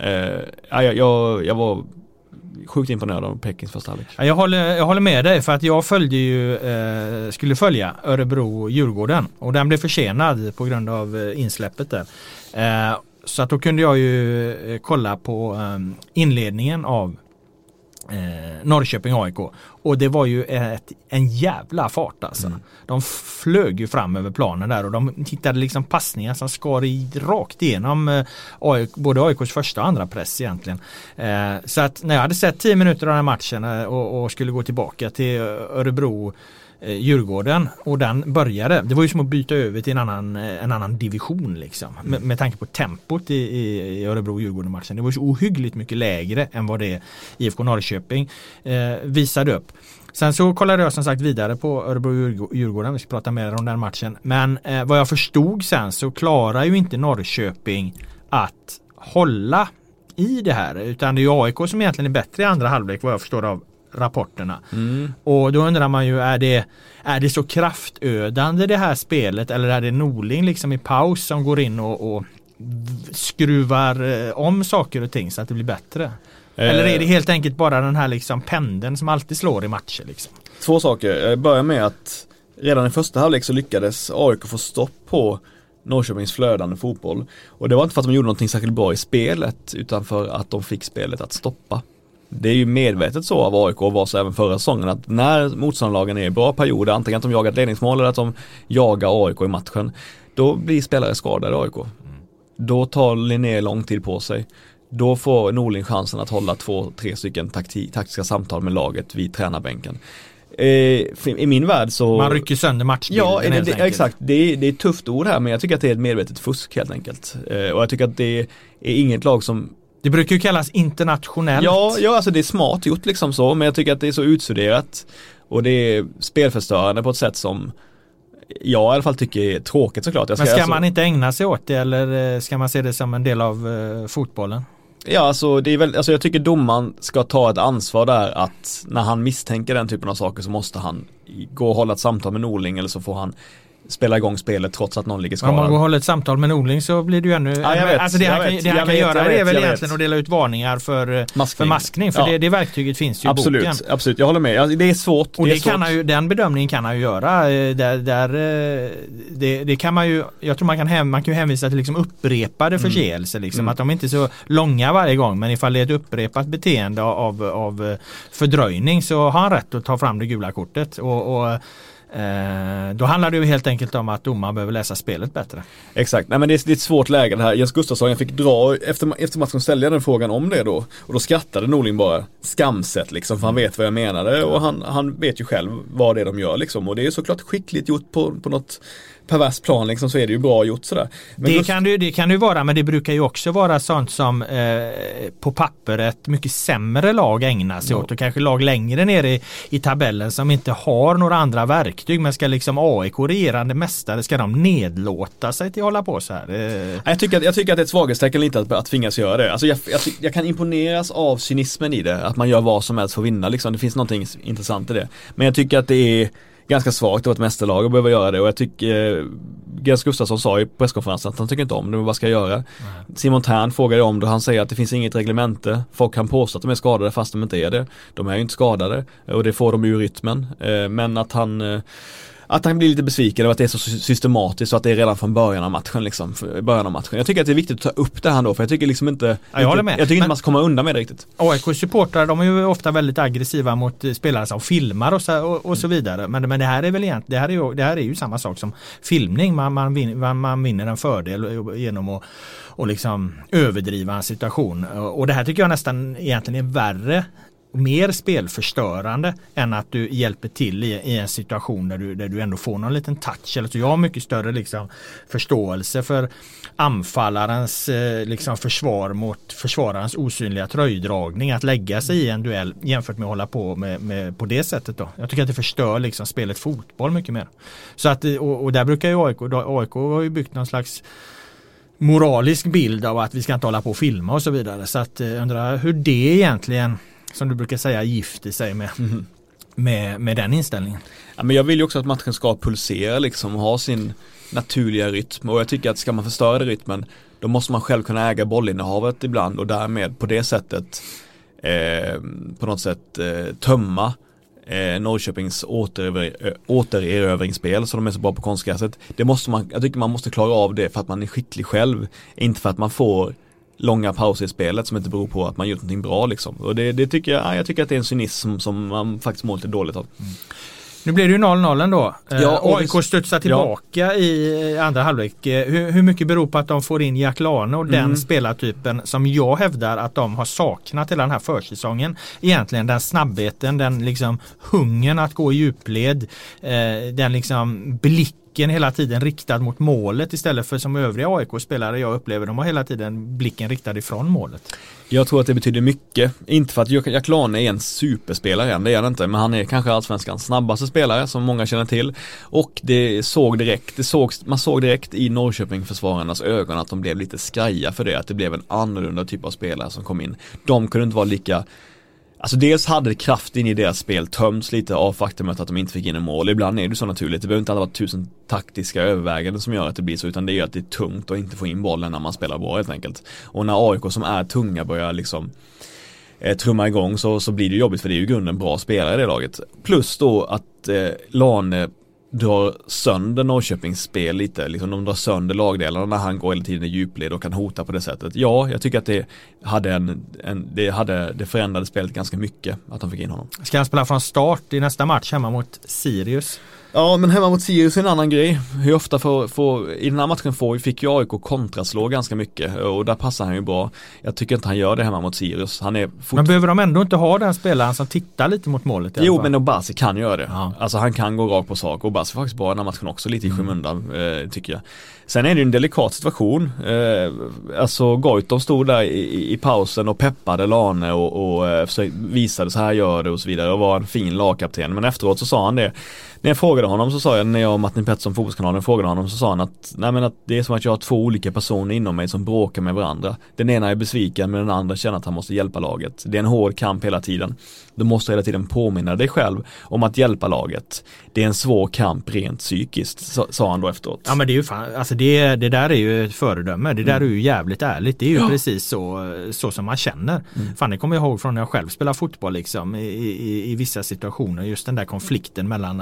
Jag var sjukt imponerad av Pekings första halvlek. Jag håller med dig, för att jag skulle följa Örebro-Djurgården och den blev försenad på grund av insläppet där. Så att då kunde jag ju kolla på inledningen av Norrköping-AIK, och det var ju en jävla fart alltså. De flög ju fram över planen där och de hittade liksom passningar som skar rakt igenom både AIKs första och andra press egentligen. Så att när jag hade sett 10 minuter av den här matchen och skulle gå tillbaka till Örebro Djurgården och den började, det var ju som att byta över till en annan division liksom, med tanke på tempot i Örebro-Djurgården-matchen. Det var så ohyggligt mycket lägre än vad det IFK Norrköping visade upp. Sen så kollade jag som sagt vidare på Örebro-Djurgården, vi ska prata mer om den matchen, men vad jag förstod sen så klarar ju inte Norrköping att hålla i det här, utan det är ju AIK som egentligen är bättre i andra halvlek vad jag förstår av rapporterna. Och då undrar man ju, är det så kraftödande det här spelet, eller är det Norling liksom i paus som går in och skruvar om saker och ting så att det blir bättre? Eller är det helt enkelt bara den här liksom pendeln som alltid slår i matcher liksom? 2 saker. Jag börjar med att redan i första halvlek så lyckades AIK få stopp på Norrköpings flödande fotboll. Och det var inte för att de gjorde någonting särskilt bra i spelet, utan för att de fick spelet att stoppa. Det är ju medvetet så av AIK, och var så även förra säsongen, att när motståndarlagen är i bra perioder, antingen att de jagar ett ledningsmål eller att de jagar AIK i matchen, då blir spelare skadade i AIK. Då tar Linné lång tid på sig. Då får Norling chansen att hålla 2-3 stycken taktiska samtal med laget vid tränarbänken. I min värld så... Man rycker sönder matchbilden. Ja, exakt. Det är ett tufft ord här, men jag tycker att det är ett medvetet fusk helt enkelt. Och jag tycker att det är inget lag som... Det brukar ju kallas internationellt. Ja, alltså det är smart gjort liksom så, men jag tycker att det är så utstuderat och det är spelförstörande på ett sätt som jag i alla fall tycker är tråkigt såklart. Men ska man inte ägna sig åt det, eller ska man se det som en del av fotbollen? Ja, alltså, det är väl, alltså jag tycker domaren ska ta ett ansvar där, att när han misstänker den typen av saker så måste han gå och hålla ett samtal med Norling, eller så får han spela igång spelet trots att någon ligger skadad. Om man går och håller ett samtal med Norling så blir det ju ännu... Alltså det han kan göra är väl egentligen att dela ut varningar för maskning. För det verktyget finns ju i boken. Absolut, jag håller med. Alltså, det är svårt. Och den bedömningen kan han ju göra. Det kan man ju... Jag tror man kan ju hänvisa till liksom upprepade förseelser. Liksom, att de inte är så långa varje gång. Men ifall det är ett upprepat beteende av fördröjning, så har han rätt att ta fram det gula kortet. Då handlar det ju helt enkelt om att domaren behöver läsa spelet bättre. Exakt, nej men det är ett svårt läge det här. Jens Gustafsson, jag fick dra efter matchen, ställde jag den frågan om det då, och då skrattade Norling bara skamset liksom, för han vet vad jag menade, och han vet ju själv vad det är de gör liksom, och det är såklart skickligt gjort på något pervers plan liksom, så är det ju bra gjort sådär. Men det kan det ju vara, men det brukar ju också vara sånt som på papper ett mycket sämre lag ägnar sig åt, och kanske lag längre ner i tabellen som inte har några andra verktyg, men ska liksom AIK regerande mästare, ska de nedlåta sig till att hålla på så här? Jag tycker att det är ett svaghetstecken lite att tvingas göra det. Alltså jag kan imponeras av cynismen i det, att man gör vad som helst för att vinna liksom. Det finns någonting intressant i det, men jag tycker att det är ganska svagt av ett mästerlag att behöva göra det, och jag tycker Jens Gustafsson sa i presskonferensen att han tycker inte om det, men vad ska jag göra? Simon Tern frågade om det, och han säger att det finns inget reglemente. Folk kan påstå att de är skadade fast de inte är det. De är ju inte skadade, och det får de ur rytmen, men att han blir lite besviken över att det är så systematiskt, så att det är redan från början av matchen liksom, Jag tycker att det är viktigt att ta upp det här då, för jag tycker liksom inte jag tycker inte man ska komma undan med det riktigt. AIK-supportrar, de är ju ofta väldigt aggressiva mot spelare som filmar och så vidare, men det här är väl egentligen, det här är ju samma sak som filmning. Man vinner en fördel genom att liksom överdriva en situation, och det här tycker jag nästan egentligen är värre, mer spelförstörande än att du hjälper till i en situation där du ändå får någon liten touch. Eller så jag har mycket större liksom förståelse för anfallarens liksom försvar mot försvararens osynliga tröjdragning, att lägga sig i en duell jämfört med att hålla på med på det sättet då. Jag tycker att det förstör liksom spelet fotboll mycket mer. Så att, och där brukar ju AIK har ju byggt någon slags moralisk bild av att vi ska inte hålla på och filma och så vidare. Så att undrar hur det egentligen som du brukar säga, gifter sig med den inställningen. Ja, men jag vill ju också att matchen ska pulsera liksom, och ha sin naturliga rytm, och jag tycker att ska man förstöra rytmen, då måste man själv kunna äga bollinnehavet ibland och därmed på det sättet på något sätt tömma Norrköpings återerövringsspel, så de är så bra på konstgräset. Jag tycker man måste klara av det för att man är skicklig själv, inte för att man får långa pauser i spelet som inte beror på att man gjort någonting bra liksom. Och det tycker jag tycker att det är en cynism som man faktiskt mår lite dåligt av. Nu blir det ju 0-0 ändå. Ja, AIK studsar tillbaka i andra halvlek. Hur mycket beror på att de får in Jack Lane och den spelartypen som jag hävdar att de har saknat hela den här försäsongen. Egentligen den snabbheten, den liksom hungern att gå i djupled, den liksom blicken hela tiden riktad mot målet istället för som övriga AIK-spelare jag upplever, de har hela tiden blicken riktad ifrån målet. Jag tror att det betyder mycket, inte för att Jack Lane är en superspelare än, det är han inte, men han är kanske allsvenskans snabbaste spelare som många känner till, och man såg direkt i Norrköping-försvararnas ögon att de blev lite skraja för det, att det blev en annorlunda typ av spelare som kom in. De kunde inte vara lika. Alltså dels hade kraften i deras spel töms lite av faktumet att de inte fick in en mål. Ibland är det så naturligt. Det behöver inte alla vara 1000 taktiska överväganden som gör att det blir så, utan det är att det är tungt och inte få in bollen när man spelar bra helt enkelt. Och när AIK som är tunga börjar liksom trumma igång så blir det jobbigt, för det är ju i grunden bra spelare i det laget. Plus då att Lane drar sönder Norrköpings spel lite, liksom de drar sönder lagdelarna när han går hela tiden i djupled och kan hota på det sättet. Ja, jag tycker att det förändrade spelet ganska mycket att de fick in honom. Ska han spela från start i nästa match hemma mot Sirius? Ja, men hemma mot Sirius är en annan grej. Hur ofta i den här matchen fick ju AIK kontraslå ganska mycket, och där passar han ju bra. Jag tycker inte han gör det hemma mot Sirius. Men behöver de ändå inte ha den spelaren som tittar lite mot målet? Jo, men Obasi kan göra det. Ja. Alltså han kan gå rakt på sak, och Obasi faktiskt bra i den här matchen också, lite i skymundan tycker jag. Sen är det ju en delikat situation. Alltså Goitom stod där i pausen och peppade Lane och visade så här gör det och så vidare, och var en fin lagkapten. Men efteråt så sa han det. När jag frågade honom så sa jag, när jag och Martin Pettersson Fotbollskanalen frågade honom, så sa han att det är som att jag har två olika personer inom mig som bråkar med varandra. Den ena är besviken, men den andra känner att han måste hjälpa laget. Det är en hård kamp hela tiden. Du måste hela tiden påminna dig själv om att hjälpa laget. Det är en svår kamp rent psykiskt, sa han då efteråt. Ja, men det är ju fan, alltså det där är ju ett föredöme. Det där är ju jävligt ärligt. Det är ju precis så som man känner. Fan, det kommer jag ihåg från när jag själv spelade fotboll liksom, i vissa situationer. Just den där konflikten mellan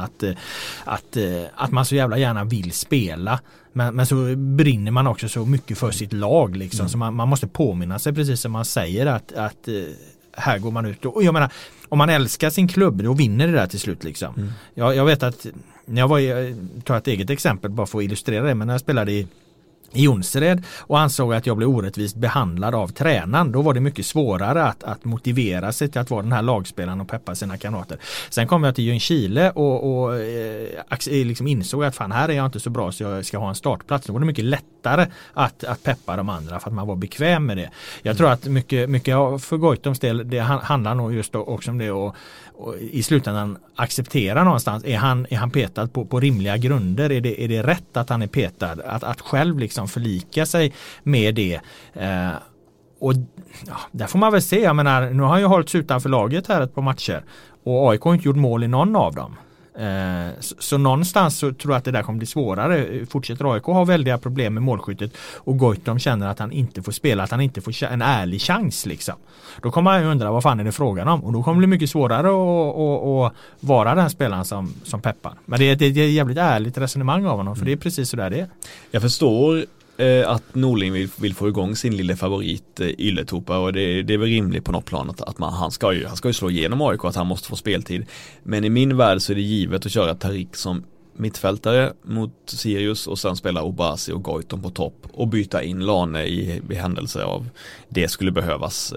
att man så jävla gärna vill spela, men så brinner man också så mycket för sitt lag liksom. Så man måste påminna sig, precis som man säger, att här går man ut och jag menar, om man älskar sin klubb, då vinner det där till slut liksom. Jag vet att när jag tar ett eget exempel bara för att illustrera det, men när jag spelade i Jonsered och ansåg att jag blev orättvist behandlad av tränaren, då var det mycket svårare att motivera sig till att vara den här lagspelaren och peppa sina kamrater. Sen kom jag till Ljungskile och liksom insåg att fan, här är jag inte så bra så jag ska ha en startplats. Då var det mycket lättare att peppa de andra för att man var bekväm med det. Jag tror att mycket för Goitoms del, det handlar nog just också om det, och i slutändan acceptera någonstans. Är han petad på rimliga grunder? Är det rätt att han är petad? Att själv liksom förlika sig med det. Och där får man väl se. Jag menar, nu har han ju hållits utanför laget här ett par matcher. Och AIK har inte gjort mål i någon av dem. Så någonstans så tror jag att det där kommer bli svårare. Fortsätter AIK ha väldiga problem med målskyttet och Goitom känner att han inte får spela, att han inte får en ärlig chans liksom. Då kommer han ju undra vad fan är det frågan om, och då kommer det bli mycket svårare att vara den spelaren som peppar. Men det är ett jävligt ärligt resonemang av honom, för det är precis så där det är. Jag förstår att Norling vill få igång sin lilla favorit Ylätupa, och det är väl rimligt på något plan att han ska ju slå igenom AIK, att han måste få speltid. Men i min värld så är det givet att köra Tariq som mittfältare mot Sirius och sen spela Obasi och Goitom på topp och byta in Lane i händelse av det skulle behövas.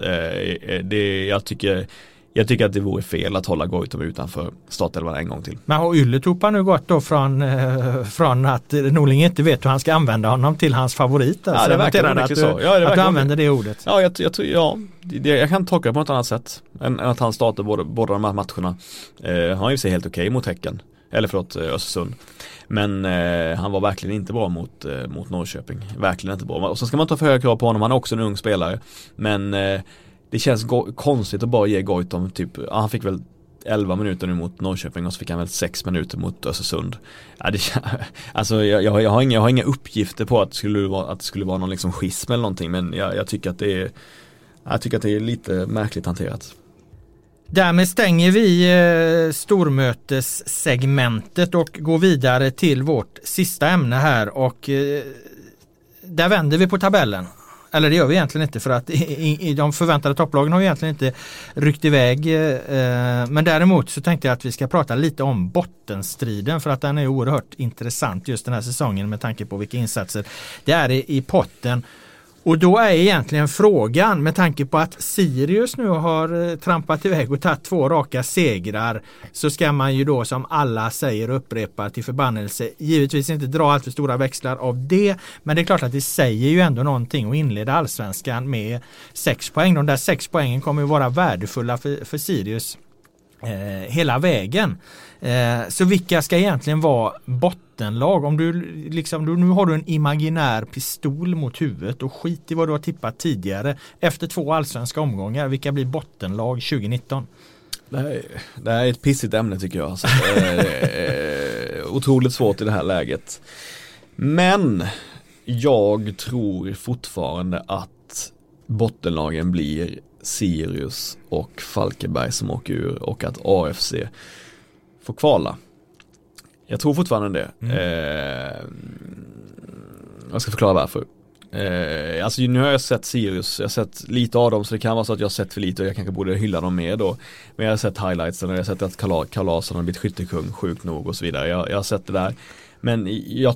Jag tycker att det vore fel att hålla Goitom utanför startelvan en gång till. Men har Ylätupa nu gått då från att Norling inte vet hur han ska använda honom till hans favorit? Alltså, det verkar så. Att du använder det ordet. Ja, jag kan tolka det på något annat sätt än att han startar båda de här matcherna. Han ju sig helt okej mot Häcken. Eller Östersund. Men han var verkligen inte bra mot Norrköping. Verkligen inte bra. Och så ska man ta för höga krav på honom. Han är också en ung spelare. Men det känns konstigt att bara ge Goitom typ, han fick väl 11 minuter nu mot Norrköping och så fick han väl 6 minuter mot Östersund. Ja, alltså jag har inga uppgifter på att det skulle vara någon liksom schism eller någonting, men jag tycker att det är lite märkligt hanterat. Därmed stänger vi stormötessegmentet och går vidare till vårt sista ämne här, och där vänder vi på tabellen. Eller det gör vi egentligen inte, för att de förväntade topplagen har ju egentligen inte ryckt iväg. Men däremot så tänkte jag att vi ska prata lite om bottenstriden, för att den är oerhört intressant just den här säsongen med tanke på vilka insatser det är i potten. Och då är egentligen frågan, med tanke på att Sirius nu har trampat iväg och tagit 2 raka segrar, så ska man ju då, som alla säger och upprepar till förbannelse, givetvis inte dra allt för stora växlar av det, men det är klart att det säger ju ändå någonting att inleda allsvenskan med 6 poäng. De där 6 poängen kommer ju vara värdefulla för Sirius hela vägen. Så vilka ska egentligen vara bottenlag? Om du nu har du en imaginär pistol mot huvudet och skit i vad du har tippat tidigare efter 2 allsvenska omgångar, vilka blir bottenlag 2019? Det här är ett pissigt ämne tycker jag. Alltså, otroligt svårt i det här läget. Men jag tror fortfarande att bottenlagen blir Sirius och Falkenberg som åker ur, och att AFC får kvala. Jag tror fortfarande det. Jag ska förklara varför. Alltså nu har jag sett Sirius, jag har sett lite av dem, så det kan vara så att jag har sett för lite och jag kanske borde hylla dem mer då. Men jag har sett highlights och jag har sett att Karl Larsson har blivit skyttekung, sjukt nog och så vidare. Jag har sett det där. Men jag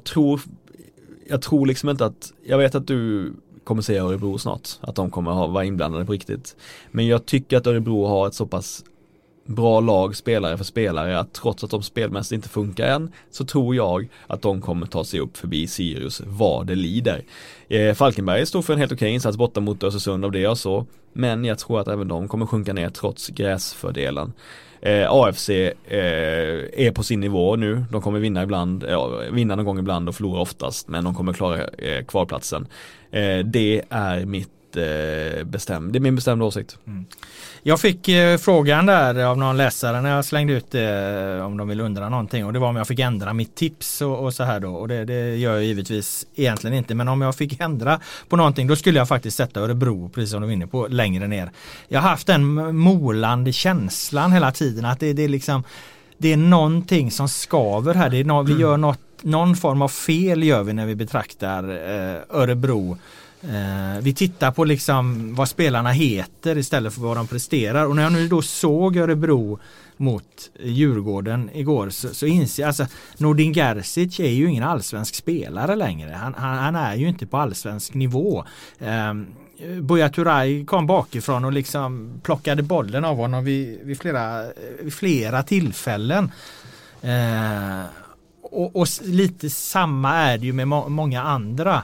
tror liksom inte att, jag vet att du kommer se Örebro snart, att de kommer vara inblandade på riktigt. Men jag tycker att Örebro har ett så pass bra lag spelare för spelare att trots att de spelmässigt inte funkar än, så tror jag att de kommer ta sig upp förbi Sirius vad det lider. Falkenberg står för en helt okej insats borta mot Östersund av det jag så, men jag tror att även de kommer sjunka ner trots gräsfördelen. AFC är på sin nivå nu. De kommer vinna någon gång ibland och förlora oftast, men de kommer klara kvalplatsen. Det är min bestämda åsikt. Jag fick frågan där av någon läsare när jag slängde ut om de vill undra någonting, och det var om jag fick ändra mitt tips och så här då, och det gör jag givetvis egentligen inte, men om jag fick ändra på någonting, då skulle jag faktiskt sätta Örebro, precis som du var inne på, längre ner. Jag har haft den molande känslan hela tiden att det är liksom, det är någonting som skaver här, det är vi gör någon form av fel gör vi när vi betraktar Örebro. Vi tittar på liksom vad spelarna heter istället för vad de presterar, och när jag nu då såg Örebro mot Djurgården igår så inser jag, alltså Nordin Gerzic är ju ingen allsvensk spelare längre, han är ju inte på allsvensk nivå. Buya Turay kom bakifrån och liksom plockade bollen av honom vid flera tillfällen. Och lite samma är det ju med många andra.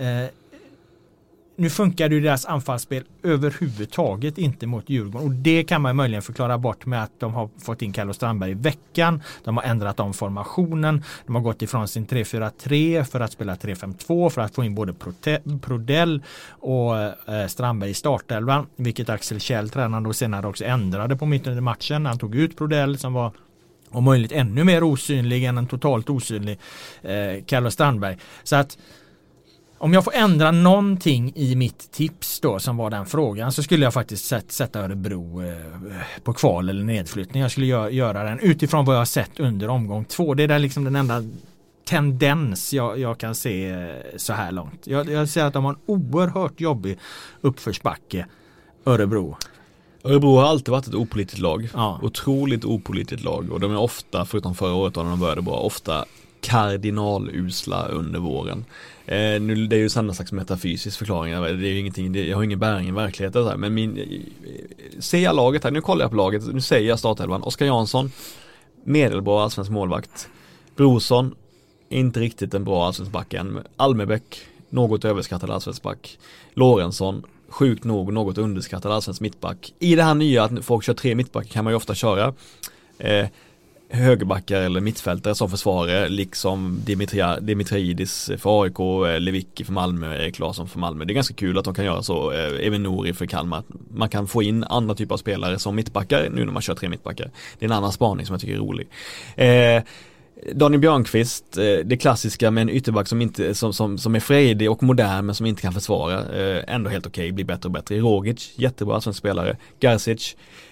Nu funkar ju deras anfallsspel överhuvudtaget inte mot Djurgården, och det kan man möjligen förklara bort med att de har fått in Carlos Strandberg i veckan, de har ändrat om formationen, de har gått ifrån sin 3-4-3 för att spela 3-5-2 för att få in både Prodell och Strandberg i startelvan, vilket Axel Kjell, tränaren, då senare också ändrade på mitten av matchen. Han tog ut Prodell som var om möjligt ännu mer osynlig än en totalt osynlig Carlos Strandberg. Så att om jag får ändra någonting i mitt tips då, som var den frågan, så skulle jag faktiskt sätta Örebro på kval eller nedflyttning. Jag skulle göra den utifrån vad jag har sett under omgång 2. Det är där liksom den enda tendens jag kan se så här långt. Jag ser att de har en oerhört jobbig uppförsbacke, Örebro. Örebro har alltid varit ett opolitligt lag. Ja. Otroligt opolitligt lag. Och de är ofta, förutom förra året när de började bra, ofta kardinalusla under våren. Nu det är ju samma slags metafysisk förklaring. Det är ju ingenting, jag har ingen bäring i verkligheten. Men ser jag laget här, nu kollar jag på laget. Nu säger jag startelvan. Oskar Jansson, medelbra allsvensk målvakt. Brorsson, inte riktigt en bra allsvensk back än. Almebäck, något överskattad allsvensk back. Lorentzon, sjukt nog något underskattad allsvensk mittback. I det här nya att folk kör 3 mittback kan man ju ofta köra. högerbackar eller mittfältare som försvarare, liksom Dimitriadis för AIK, Lewicki för Malmö, Erik Larsson för Malmö. Det är ganska kul att de kan göra så, även Nouri för Kalmar. Man kan få in andra typer av spelare som mittbackar nu när man kör 3 mittbackar. Det är en annan spaning som jag tycker är rolig. Daniel Björnqvist, det klassiska med en ytterback som är fredig och modern men som inte kan försvara, ändå helt okej, blir bättre och bättre. Rogic, jättebra som spelare. Garcic,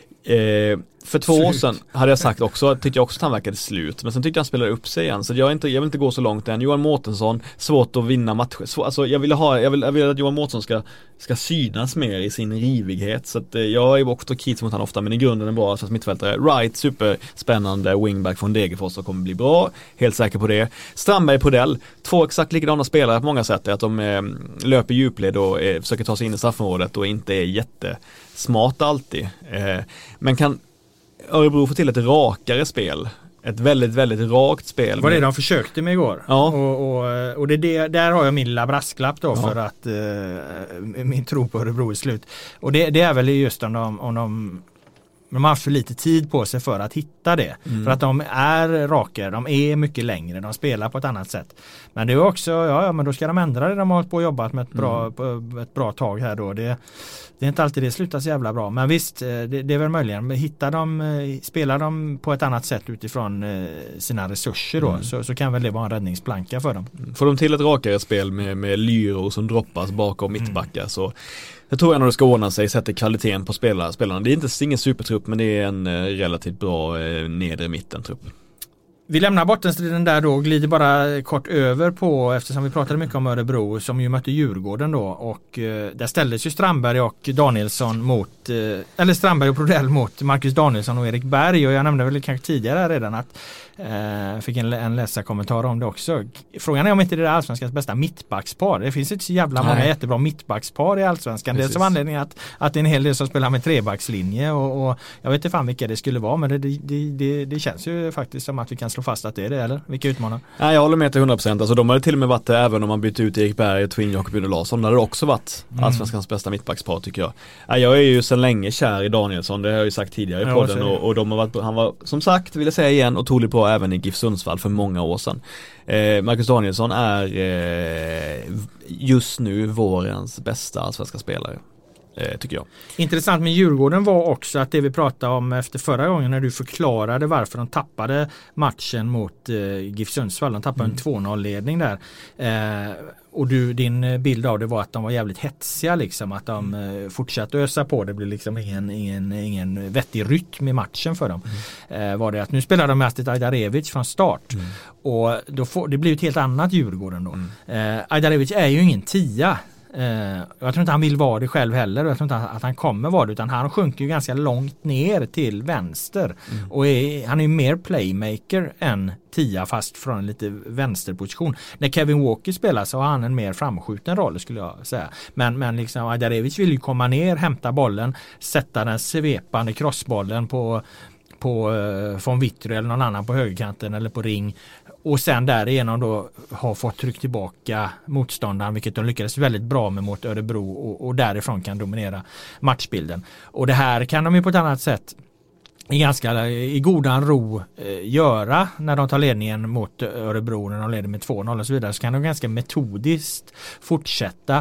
för 2 år sedan hade jag sagt också, tyckte jag också att han verkade slut, men sen tyckte han spelade upp sig igen, så jag vill inte gå så långt än. Johan Mårtensson, svårt att vinna matcher. Alltså jag vill att Johan Mårtensson ska synas mer i sin rivighet, så att jag är också kritisk mot han ofta, men i grunden är bra som mittfältare. Wright, superspännande wingback från Degerfors, och kommer bli bra, helt säker på det. Strandberg, Podell, 2 exakt likadana spelare på många sätt, att de löper djupled och försöker ta sig in i straffområdet och inte är jättesmart alltid, men kan Örebro får till ett rakare spel. Ett väldigt, väldigt rakt spel. Vad är det de försökte med igår? Ja. Och där har jag min lilla brasklapp då, för att min tro på Örebro är slut. Och det är väl just om de har haft för lite tid på sig för att hitta det. För att de är rakare, de är mycket längre, de spelar på ett annat sätt. Men det är också, men då ska de ändra det. De har hållit på och jobbat med ett bra tag här då. Det är inte alltid det slutar så jävla bra. Men visst, det är väl möjligen. Spelar de på ett annat sätt utifrån sina resurser då, så kan väl det vara en räddningsplanka för dem. Får de till ett rakare spel med lyro som droppas bakom mittbackar, så jag tror ändå det ska ordna sig, sätter kvaliteten på spelarna. Det är ingen supertrupp, men det är en relativt bra nedre mittentrupp. Vi lämnar bottenstriden där då och glider bara kort över på, eftersom vi pratade mycket om Örebro som ju mötte Djurgården då, och där ställdes ju Strandberg och Danielsson Strandberg och Prodell mot Marcus Danielsson och Erik Berg, och jag nämnde väl kanske tidigare redan att fick en läsarkommentar om det också. Frågan är om inte det är allsvenskans bästa mittbackspar. Det finns inte så jävla många jättebra mittbackspar i allsvenskan. Precis. Det är som anledning att det är en hel del som spelar med trebackslinje, och jag vet inte fan vilka det skulle vara, men det känns ju faktiskt som att vi kan slå fast att det är det, eller? Vilka utmanar? Nej, jag håller med till 100%. Alltså de hade till och med varit det, även om man bytte ut Erik Berg och Twin Jakob och Larsson, hade det också varit allsvenskans bästa mittbackspar, tycker jag. Jag är ju sedan länge kär i Danielsson, det har jag ju sagt tidigare i podden, och han var, som sagt, vill jag säga igen, otroligt bra även i GIF Sundsvall för många år sedan. Marcus Danielsson är just nu vårens bästa allsvenska spelare, tycker jag. Intressant med Djurgården var också att det vi pratade om efter förra gången när du förklarade varför de tappade matchen mot GIF Sundsvall. De tappade en 2-0-ledning där. Och din bild av det var att de var jävligt hetsiga, liksom, att de fortsatte ösa på. Det blev liksom ingen vettig rytm i matchen för dem. Var det att nu spelar de med Astit Ajdarevic från start. Och det blir ett helt annat Djurgården då. Ajdarevic är ju ingen 10. Jag tror inte han vill vara det själv heller, och jag tror inte att han kommer vara det, utan han sjunker ju ganska långt ner till vänster och han är ju mer playmaker än 10, fast från en lite vänsterposition. När Kevin Walker spelar så har han en mer framskjuten roll, skulle jag säga, men liksom Ajdarevic vill ju komma ner, hämta bollen, sätta den svepande crossbollen på von Witry eller någon annan på högerkanten eller på ring, och sen därigenom då har fått tryck tillbaka motståndaren, vilket de lyckades väldigt bra med mot Örebro, och därifrån kan dominera matchbilden. Och det här kan de ju på ett annat sätt i godan ro göra när de tar ledningen mot Örebro, när de leder med 2-0 och så vidare, så kan de ganska metodiskt fortsätta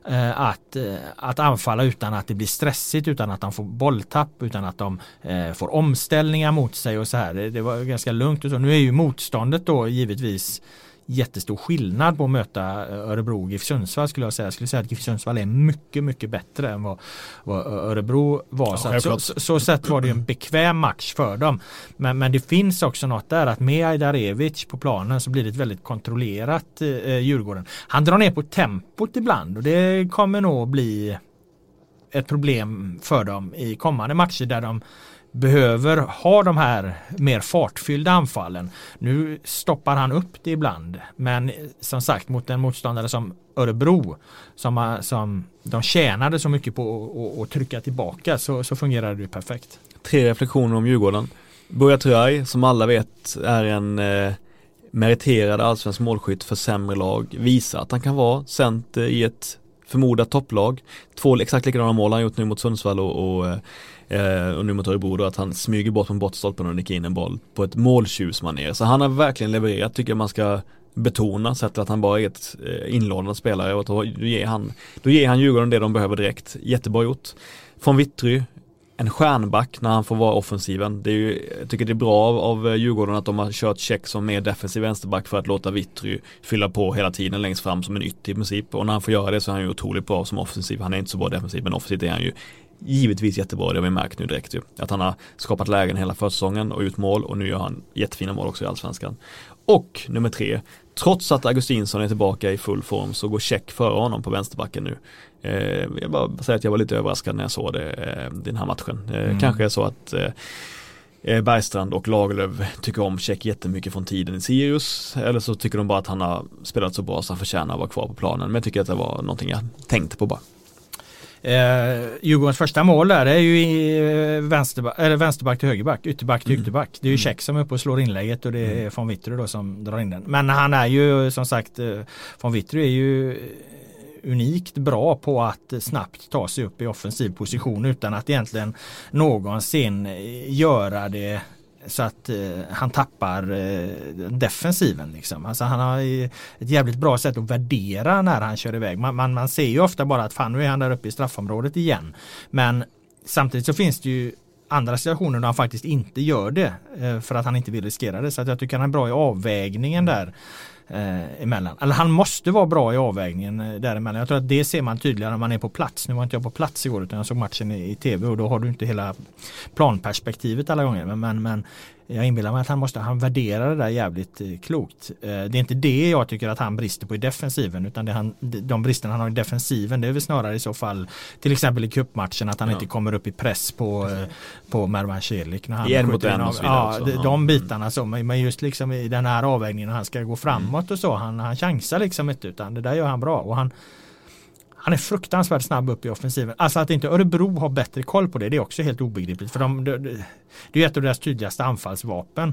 att anfalla utan att det blir stressigt, utan att de får bolltapp, utan att de får omställningar mot sig och så här. Det var ganska lugnt och så. Nu är ju motståndet då givetvis jättestor skillnad på att möta Örebro och GIF Sundsvall, skulle jag säga. Jag skulle säga att GIF Sundsvall är mycket, mycket bättre än vad Örebro var. Ja, så sett var det en bekväm match för dem. Men det finns också något där att med Ajdarevic på planen så blir det ett väldigt kontrollerat Djurgården. Han drar ner på tempot ibland, och det kommer nog bli ett problem för dem i kommande matcher där de behöver ha de här mer fartfyllda anfallen. Nu stoppar han upp det ibland, men som sagt, mot en motståndare som Örebro som de tjänade så mycket på att trycka tillbaka, så fungerar det perfekt. 3 reflektioner om Djurgården. Buya Turay, som alla vet är en meriterad allsvensk målskytt för sämre lag, visar att han kan vara center i ett förmodat topplag. 2 exakt likadana mål han gjort nu mot Sundsvall och nu mot Örebro då, att han smyger bort från bortstolpen och nickar in en boll på ett måltjusmanér. Så han har verkligen levererat, tycker jag man ska betona, sättet att han bara är ett inlånad spelare, och då ger han Djurgården det de behöver direkt. Jättebra gjort. Von Witry, en stjärnback när han får vara offensiven. Jag tycker det är bra av Djurgården att de har kört check som mer defensiv vänsterback för att låta Witry fylla på hela tiden längst fram som en ytter i princip. Och när han får göra det så är han ju otroligt bra som offensiv. Han är inte så bra defensiv, men offensivt är han ju givetvis jättebra. Det har vi märkt nu direkt ju. Att han har skapat lägen hela försäsongen och ut mål, och nu gör han jättefina mål också i Allsvenskan. Och nummer 3, trots att Augustinsson är tillbaka i full form så går check före honom på vänsterbacken nu. Jag bara säger att jag var lite överraskad när jag såg den här matchen. Kanske är så att Bergstrand och Lagerlöf tycker om check jättemycket från tiden i Sirius, eller så tycker de bara att han har spelat så bra så han förtjänar att vara kvar på planen. Men jag tycker att det var någonting jag tänkte på bara. Djurgårdens första mål där är ju vänsterback till högerback, ytterback till ytterback. Det är ju Check som är uppe och slår inlägget, och det är von Witry då som drar in den. Men han är ju som sagt, von Witry är ju unikt bra på att snabbt ta sig upp i offensiv position utan att egentligen någonsin göra det så att han tappar defensiven liksom. Alltså han har ett jävligt bra sätt att värdera när han kör iväg. Man ser ju ofta bara att fan, nu är han där uppe i straffområdet igen. Men samtidigt så finns det ju andra situationer där han faktiskt inte gör det för att han inte vill riskera det. Så att jag tycker han är bra i avvägningen där emellan. Eller han måste vara bra i avvägningen däremellan. Jag tror att det ser man tydligare när man är på plats. Nu var inte jag på plats igår, utan jag såg matchen i tv, och då har du inte hela planperspektivet alla gånger. Men jag inbillar mig att han värderar det där jävligt klokt. Det är inte det jag tycker att han brister på i defensiven, utan de bristerna han har i defensiven, det är väl snarare i så fall till exempel i cupmatchen att han inte kommer upp i press på Mervan Celik när han en mot en och så vidare. De bitarna så, men just liksom i den här avvägningen när han ska gå framåt och så, han chansar liksom inte, utan det där gör han bra, och han är fruktansvärt snabb upp i offensiven. Alltså att inte Örebro har bättre koll på det är också helt obegripligt. För det är ett av deras tydligaste anfallsvapen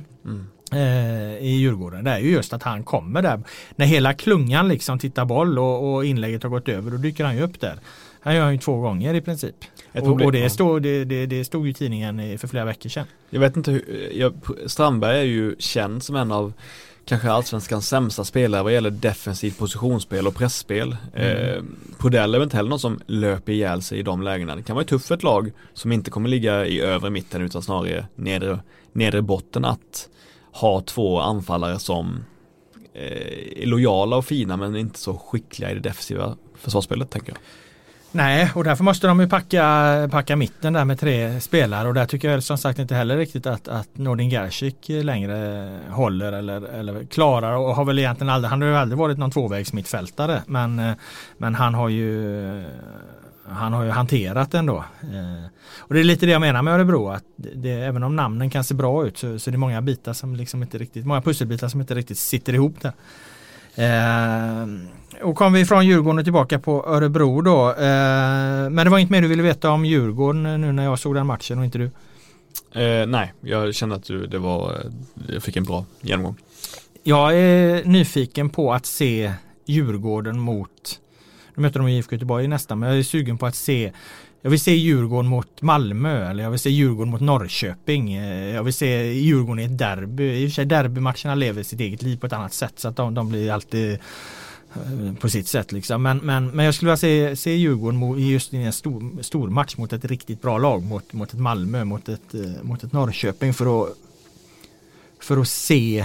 i Djurgården. Det är ju just att han kommer där. När hela klungan liksom tittar boll och inlägget har gått över, då dyker han ju upp där. Han gör ju 2 gånger i princip. Och det stod ju i tidningen för flera veckor sedan. Jag vet inte Strandberg är ju känd som en av kanske allsvenskans sämsta spelare vad gäller defensivt positionsspel och pressspel. Prodell är väl inte heller någon som löper ihjäl sig i de lägena. Det kan vara tufft för ett lag som inte kommer ligga i övre mitten utan snarare nedre botten att ha 2 anfallare som är lojala och fina men inte så skickliga i det defensiva försvarsspelet, tänker jag. Nej, och därför måste de ju packa mitten där med 3 spelare, och där tycker jag som sagt inte heller riktigt att Nordin Gerzik längre håller eller klarar, och har väl egentligen aldrig varit någon tvåvägsmittfältare, men han har ju hanterat den då. Och det är lite det jag menar med Örebro, att även om namnen kan se bra ut så är det många bitar som liksom inte riktigt, många pusselbitar som inte riktigt sitter ihop där. Och kom vi från Djurgården tillbaka på Örebro då. Men det var inte mer du ville veta om Djurgården nu när jag såg den matchen och inte du? Nej, jag kände att jag fick en bra genomgång. Jag är nyfiken på att se Djurgården mot, nu möter de IFK Göteborg nästan, men jag är sugen på att jag vill se Djurgården mot Malmö, eller jag vill se Djurgården mot Norrköping. Jag vill se Djurgården i ett derby. I och för sig derbymatcherna lever sitt eget liv på ett annat sätt, så att de blir alltid på sitt sätt liksom. Men jag skulle vilja se Djurgården just i en stor match mot ett riktigt bra lag, mot ett Malmö, mot ett Norrköping, för att se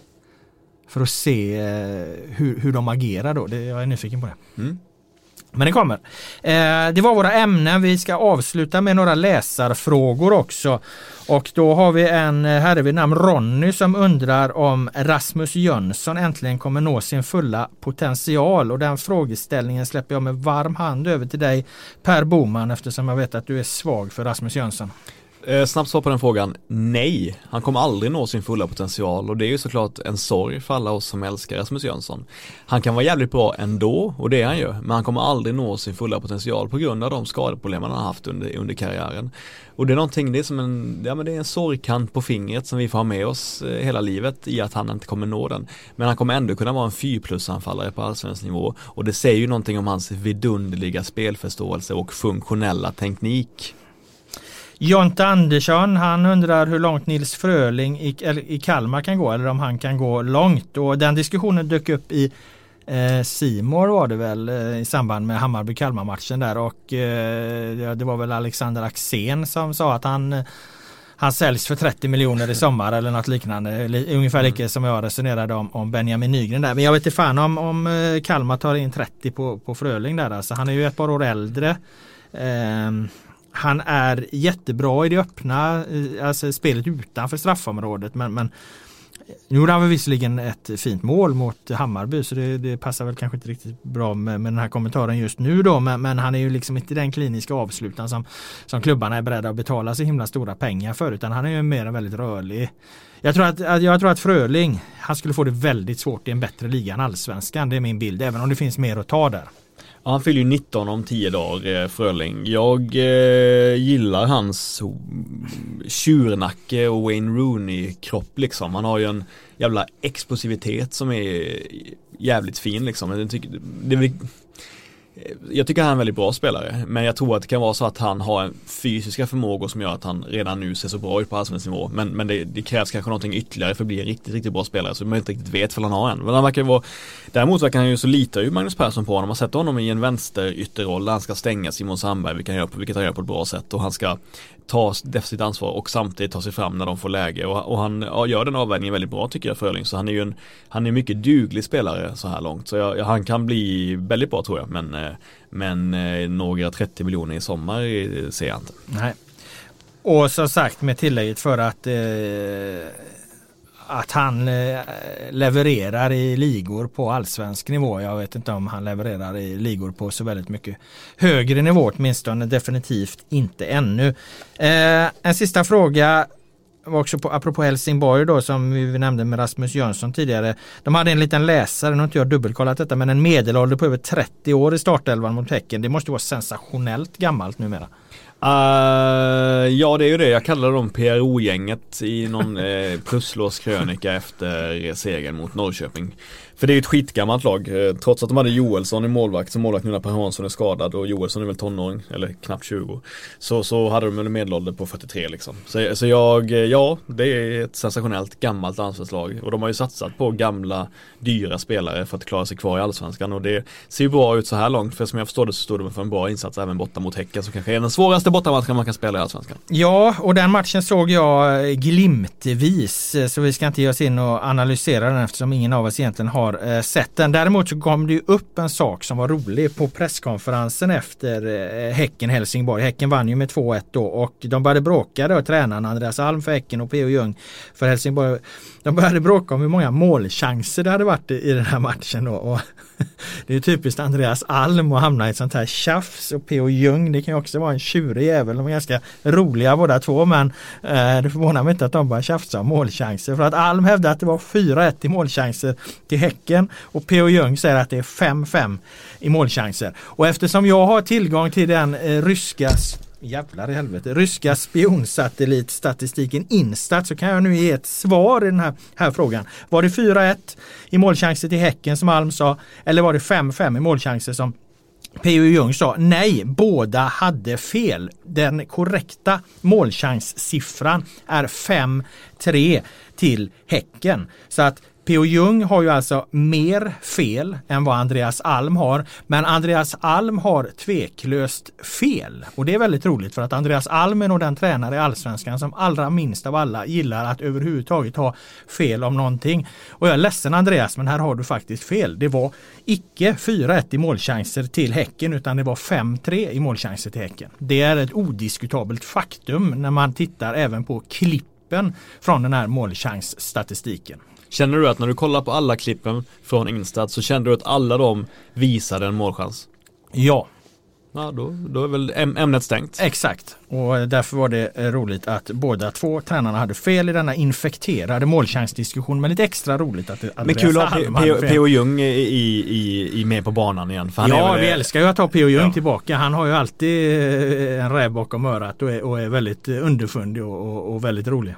hur de agerar då. Jag är nyfiken på det. Men det kommer. Det var våra ämnen. Vi ska avsluta med några läsarfrågor också. Och då har vi en herre vid namn Ronny som undrar om Rasmus Jönsson äntligen kommer nå sin fulla potential. Och den frågeställningen släpper jag med varm hand över till dig, Per Boman, eftersom jag vet att du är svag för Rasmus Jönsson. Snabbt svar på den frågan, nej. Han kommer aldrig nå sin fulla potential och det är ju såklart en sorg för alla oss som älskar Rasmus Jönsson. Han kan vara jävligt bra ändå och det är han ju, men han kommer aldrig nå sin fulla potential på grund av de skadeproblem han har haft under karriären. Och det är någonting, det är som det är en sorgkant på fingret som vi får ha med oss hela livet i att han inte kommer nå den. Men han kommer ändå kunna vara en 4+-anfallare på allsvensk nivå och det säger ju någonting om hans vidunderliga spelförståelse och funktionella teknik. Jonte Andersson, han undrar hur långt Nils Fröling i Kalmar kan gå eller om han kan gå långt. Och den diskussionen dök upp i Simor var det väl i samband med Hammarby-Kalmar-matchen där och det var väl Alexander Axén som sa att han säljs för 30 miljoner i sommar eller något liknande. Ungefär lika som jag resonerade om Benjamin Nygren där. Men jag vet inte fan om Kalmar tar in 30 på Fröling där. Alltså, han är ju ett par år äldre. Han är jättebra i det öppna, alltså spelet utanför straffområdet, men nu gjorde han väl visserligen ett fint mål mot Hammarby så det passar väl kanske inte riktigt bra med den här kommentaren just nu då, men han är ju liksom inte den kliniska avslutaren som klubbarna är beredda att betala så himla stora pengar för, utan han är ju mer väldigt rörlig. Jag tror att Fröling, han skulle få det väldigt svårt i en bättre liga än allsvenskan, det är min bild, även om det finns mer att ta där. Ja, han fyller ju 19 om 10 dagar, Fröling. Jag gillar hans tjurnacke och Wayne Rooney-kropp liksom. Han har ju en jävla explosivitet som är jävligt fin liksom. Jag tycker han är en väldigt bra spelare, men jag tror att det kan vara så att han har en fysiska förmågor som gör att han redan nu ser så bra ut på allsvensk nivå, men det krävs kanske någonting ytterligare för att bli en riktigt, riktigt bra spelare så man inte riktigt vet vad han har än. Men han däremot verkar han ju så litar ju Magnus Persson på honom. Man sätter honom i en vänster ytterroll där han ska stänga Simon Sandberg, vilket han gör på ett bra sätt, och han ska ta sitt ansvar och samtidigt ta sig fram när de får läge, och han gör den avvägningen väldigt bra tycker jag, Fröling, så han är en mycket duglig spelare så här långt, så han kan bli väldigt bra tror jag, men några 30 miljoner i sommar ser jag inte. Nej. Och så sagt med tillägget för att han levererar i ligor på allsvensk nivå. Jag vet inte om han levererar i ligor på så väldigt mycket högre nivå, åtminstone definitivt inte ännu. En sista fråga var också apropå Helsingborg då, som vi nämnde med Rasmus Jönsson tidigare. De hade en liten läsare, nu har inte jag dubbelkollat detta, men en medelålder på över 30 år i startelvan mot Häcken. Det måste vara sensationellt gammalt numera. Ja, det är ju det. Jag kallar dem PRO-gänget i någon pluslåskrönika efter segern mot Norrköping. För det är ju ett skitgammalt lag. Trots att de hade Joelsson i målvakt, som målvakt nu när Per Hansson är skadad och Joelsson är väl tonåring, eller knappt 20. Så hade de en medelålder på 43 liksom. Så det är ett sensationellt gammalt ansvarslag. Och de har ju satsat på gamla, dyra spelare för att klara sig kvar i allsvenskan. Och det ser ju bra ut så här långt. För som jag förstår det så står de för en bra insats även borta mot Häcken, som kanske är den svåraste bortamatchen man kan spela i allsvenskan. Ja, och den matchen såg jag glimtvis. Så vi ska inte ge oss in och analysera den eftersom ingen av oss egentligen har sett den. Däremot så kom det ju upp en sak som var rolig på presskonferensen efter Häcken-Helsingborg. Häcken vann ju med 2-1 då och de började bråka då, tränarna Andreas Alm för Häcken och P.O. Ljung för Helsingborg. De började bråka om hur många målchanser det hade varit i den här matchen då. Och det är typiskt Andreas Alm att hamna i ett sånt här tjafs, och P.O. Ljung, det kan ju också vara en tjurig jävel. De är ganska roliga båda två, men det förvånar mig inte att de bara tjafsar om målchanser, för att Alm hävdar att det var 4-1 i målchanser till Häcken och P.O. Ljung säger att det är 5-5 i målchanser. Och eftersom jag har tillgång till den ryska spionsatellitstatistiken Instat, så kan jag nu ge ett svar i den här frågan. Var det 4-1 i målchanser till Häcken som Alm sa, eller var det 5-5 i målchanser som P.O. Ljung sa? Nej, båda hade fel. Den korrekta målchanssiffran är 5-3 till Häcken. Så att P.O. Ljung har ju alltså mer fel än vad Andreas Alm har, men Andreas Alm har tveklöst fel. Och det är väldigt roligt, för att Andreas Alm är nog den tränare i allsvenskan som allra minst av alla gillar att överhuvudtaget ha fel om någonting. Och jag är ledsen Andreas, men här har du faktiskt fel. Det var icke 4-1 i målchanser till Häcken, utan det var 5-3 i målchanser till Häcken. Det är ett odiskutabelt faktum när man tittar även på klippen från den här målchansstatistiken. Känner du att när du kollar på alla klippen från Instat så känner du att alla de visade en målchans? Ja. Ja, då är väl ämnet stängt. Exakt, och därför var det roligt att båda två tränarna hade fel i denna infekterade målchansdiskussion, men lite extra roligt att men kul att P.O. Jung med på banan igen. För han vi älskar ju att ha P.O. Jung tillbaka. Han har ju alltid en räv bakom örat och är väldigt underfundig och väldigt rolig.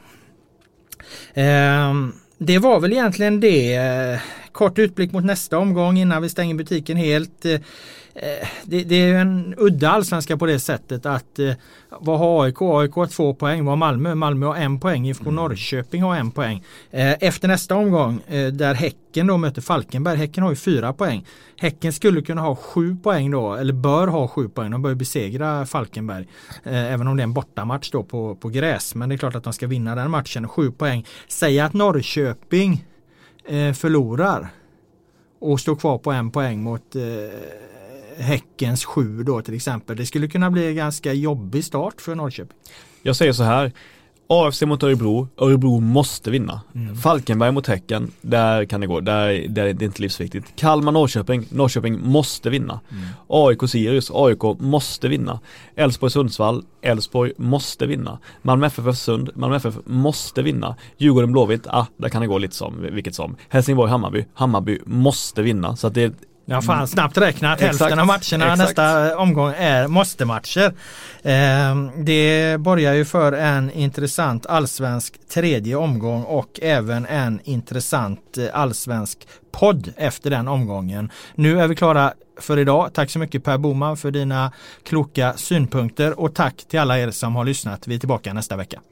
Det var väl egentligen det. Kort utblick mot nästa omgång innan vi stänger butiken helt. Det är en udda allsvenska på det sättet att vad har AIK? AIK har 2 poäng. Vad har Malmö har 1 poäng. IFK Norrköping har 1 poäng. Efter nästa omgång där Häcken då möter Falkenberg. Häcken har ju 4 poäng. Häcken skulle kunna ha 7 poäng då, eller bör ha 7 poäng. De bör besegra Falkenberg. Även om det är en bortamatch då på gräs. Men det är klart att de ska vinna den matchen. 7 poäng. Säg att Norrköping förlorar och står kvar på 1 poäng mot Häckens 7 då till exempel. Det skulle kunna bli en ganska jobbig start för Norrköping. Jag säger så här. AFC mot Örebro måste vinna. Falkenberg mot Häcken, där kan det gå. Där är det inte livsviktigt. Kalmar Norrköping måste vinna. AIK Sirius, AIK måste vinna. Elfsborg Sundsvall, Elfsborg måste vinna. Malmö FF Östersund, Malmö FF måste vinna. Djurgården Blåvitt, där kan det gå lite som vilket som. Helsingborg Hammarby måste vinna. Så att det Ja, fan, snabbt räknat. Hälften av matcherna nästa omgång är måste-matcher. Det börjar ju för en intressant allsvensk tredje omgång och även en intressant allsvensk podd efter den omgången. Nu är vi klara för idag. Tack så mycket Per Boman för dina kloka synpunkter och tack till alla er som har lyssnat. Vi är tillbaka nästa vecka.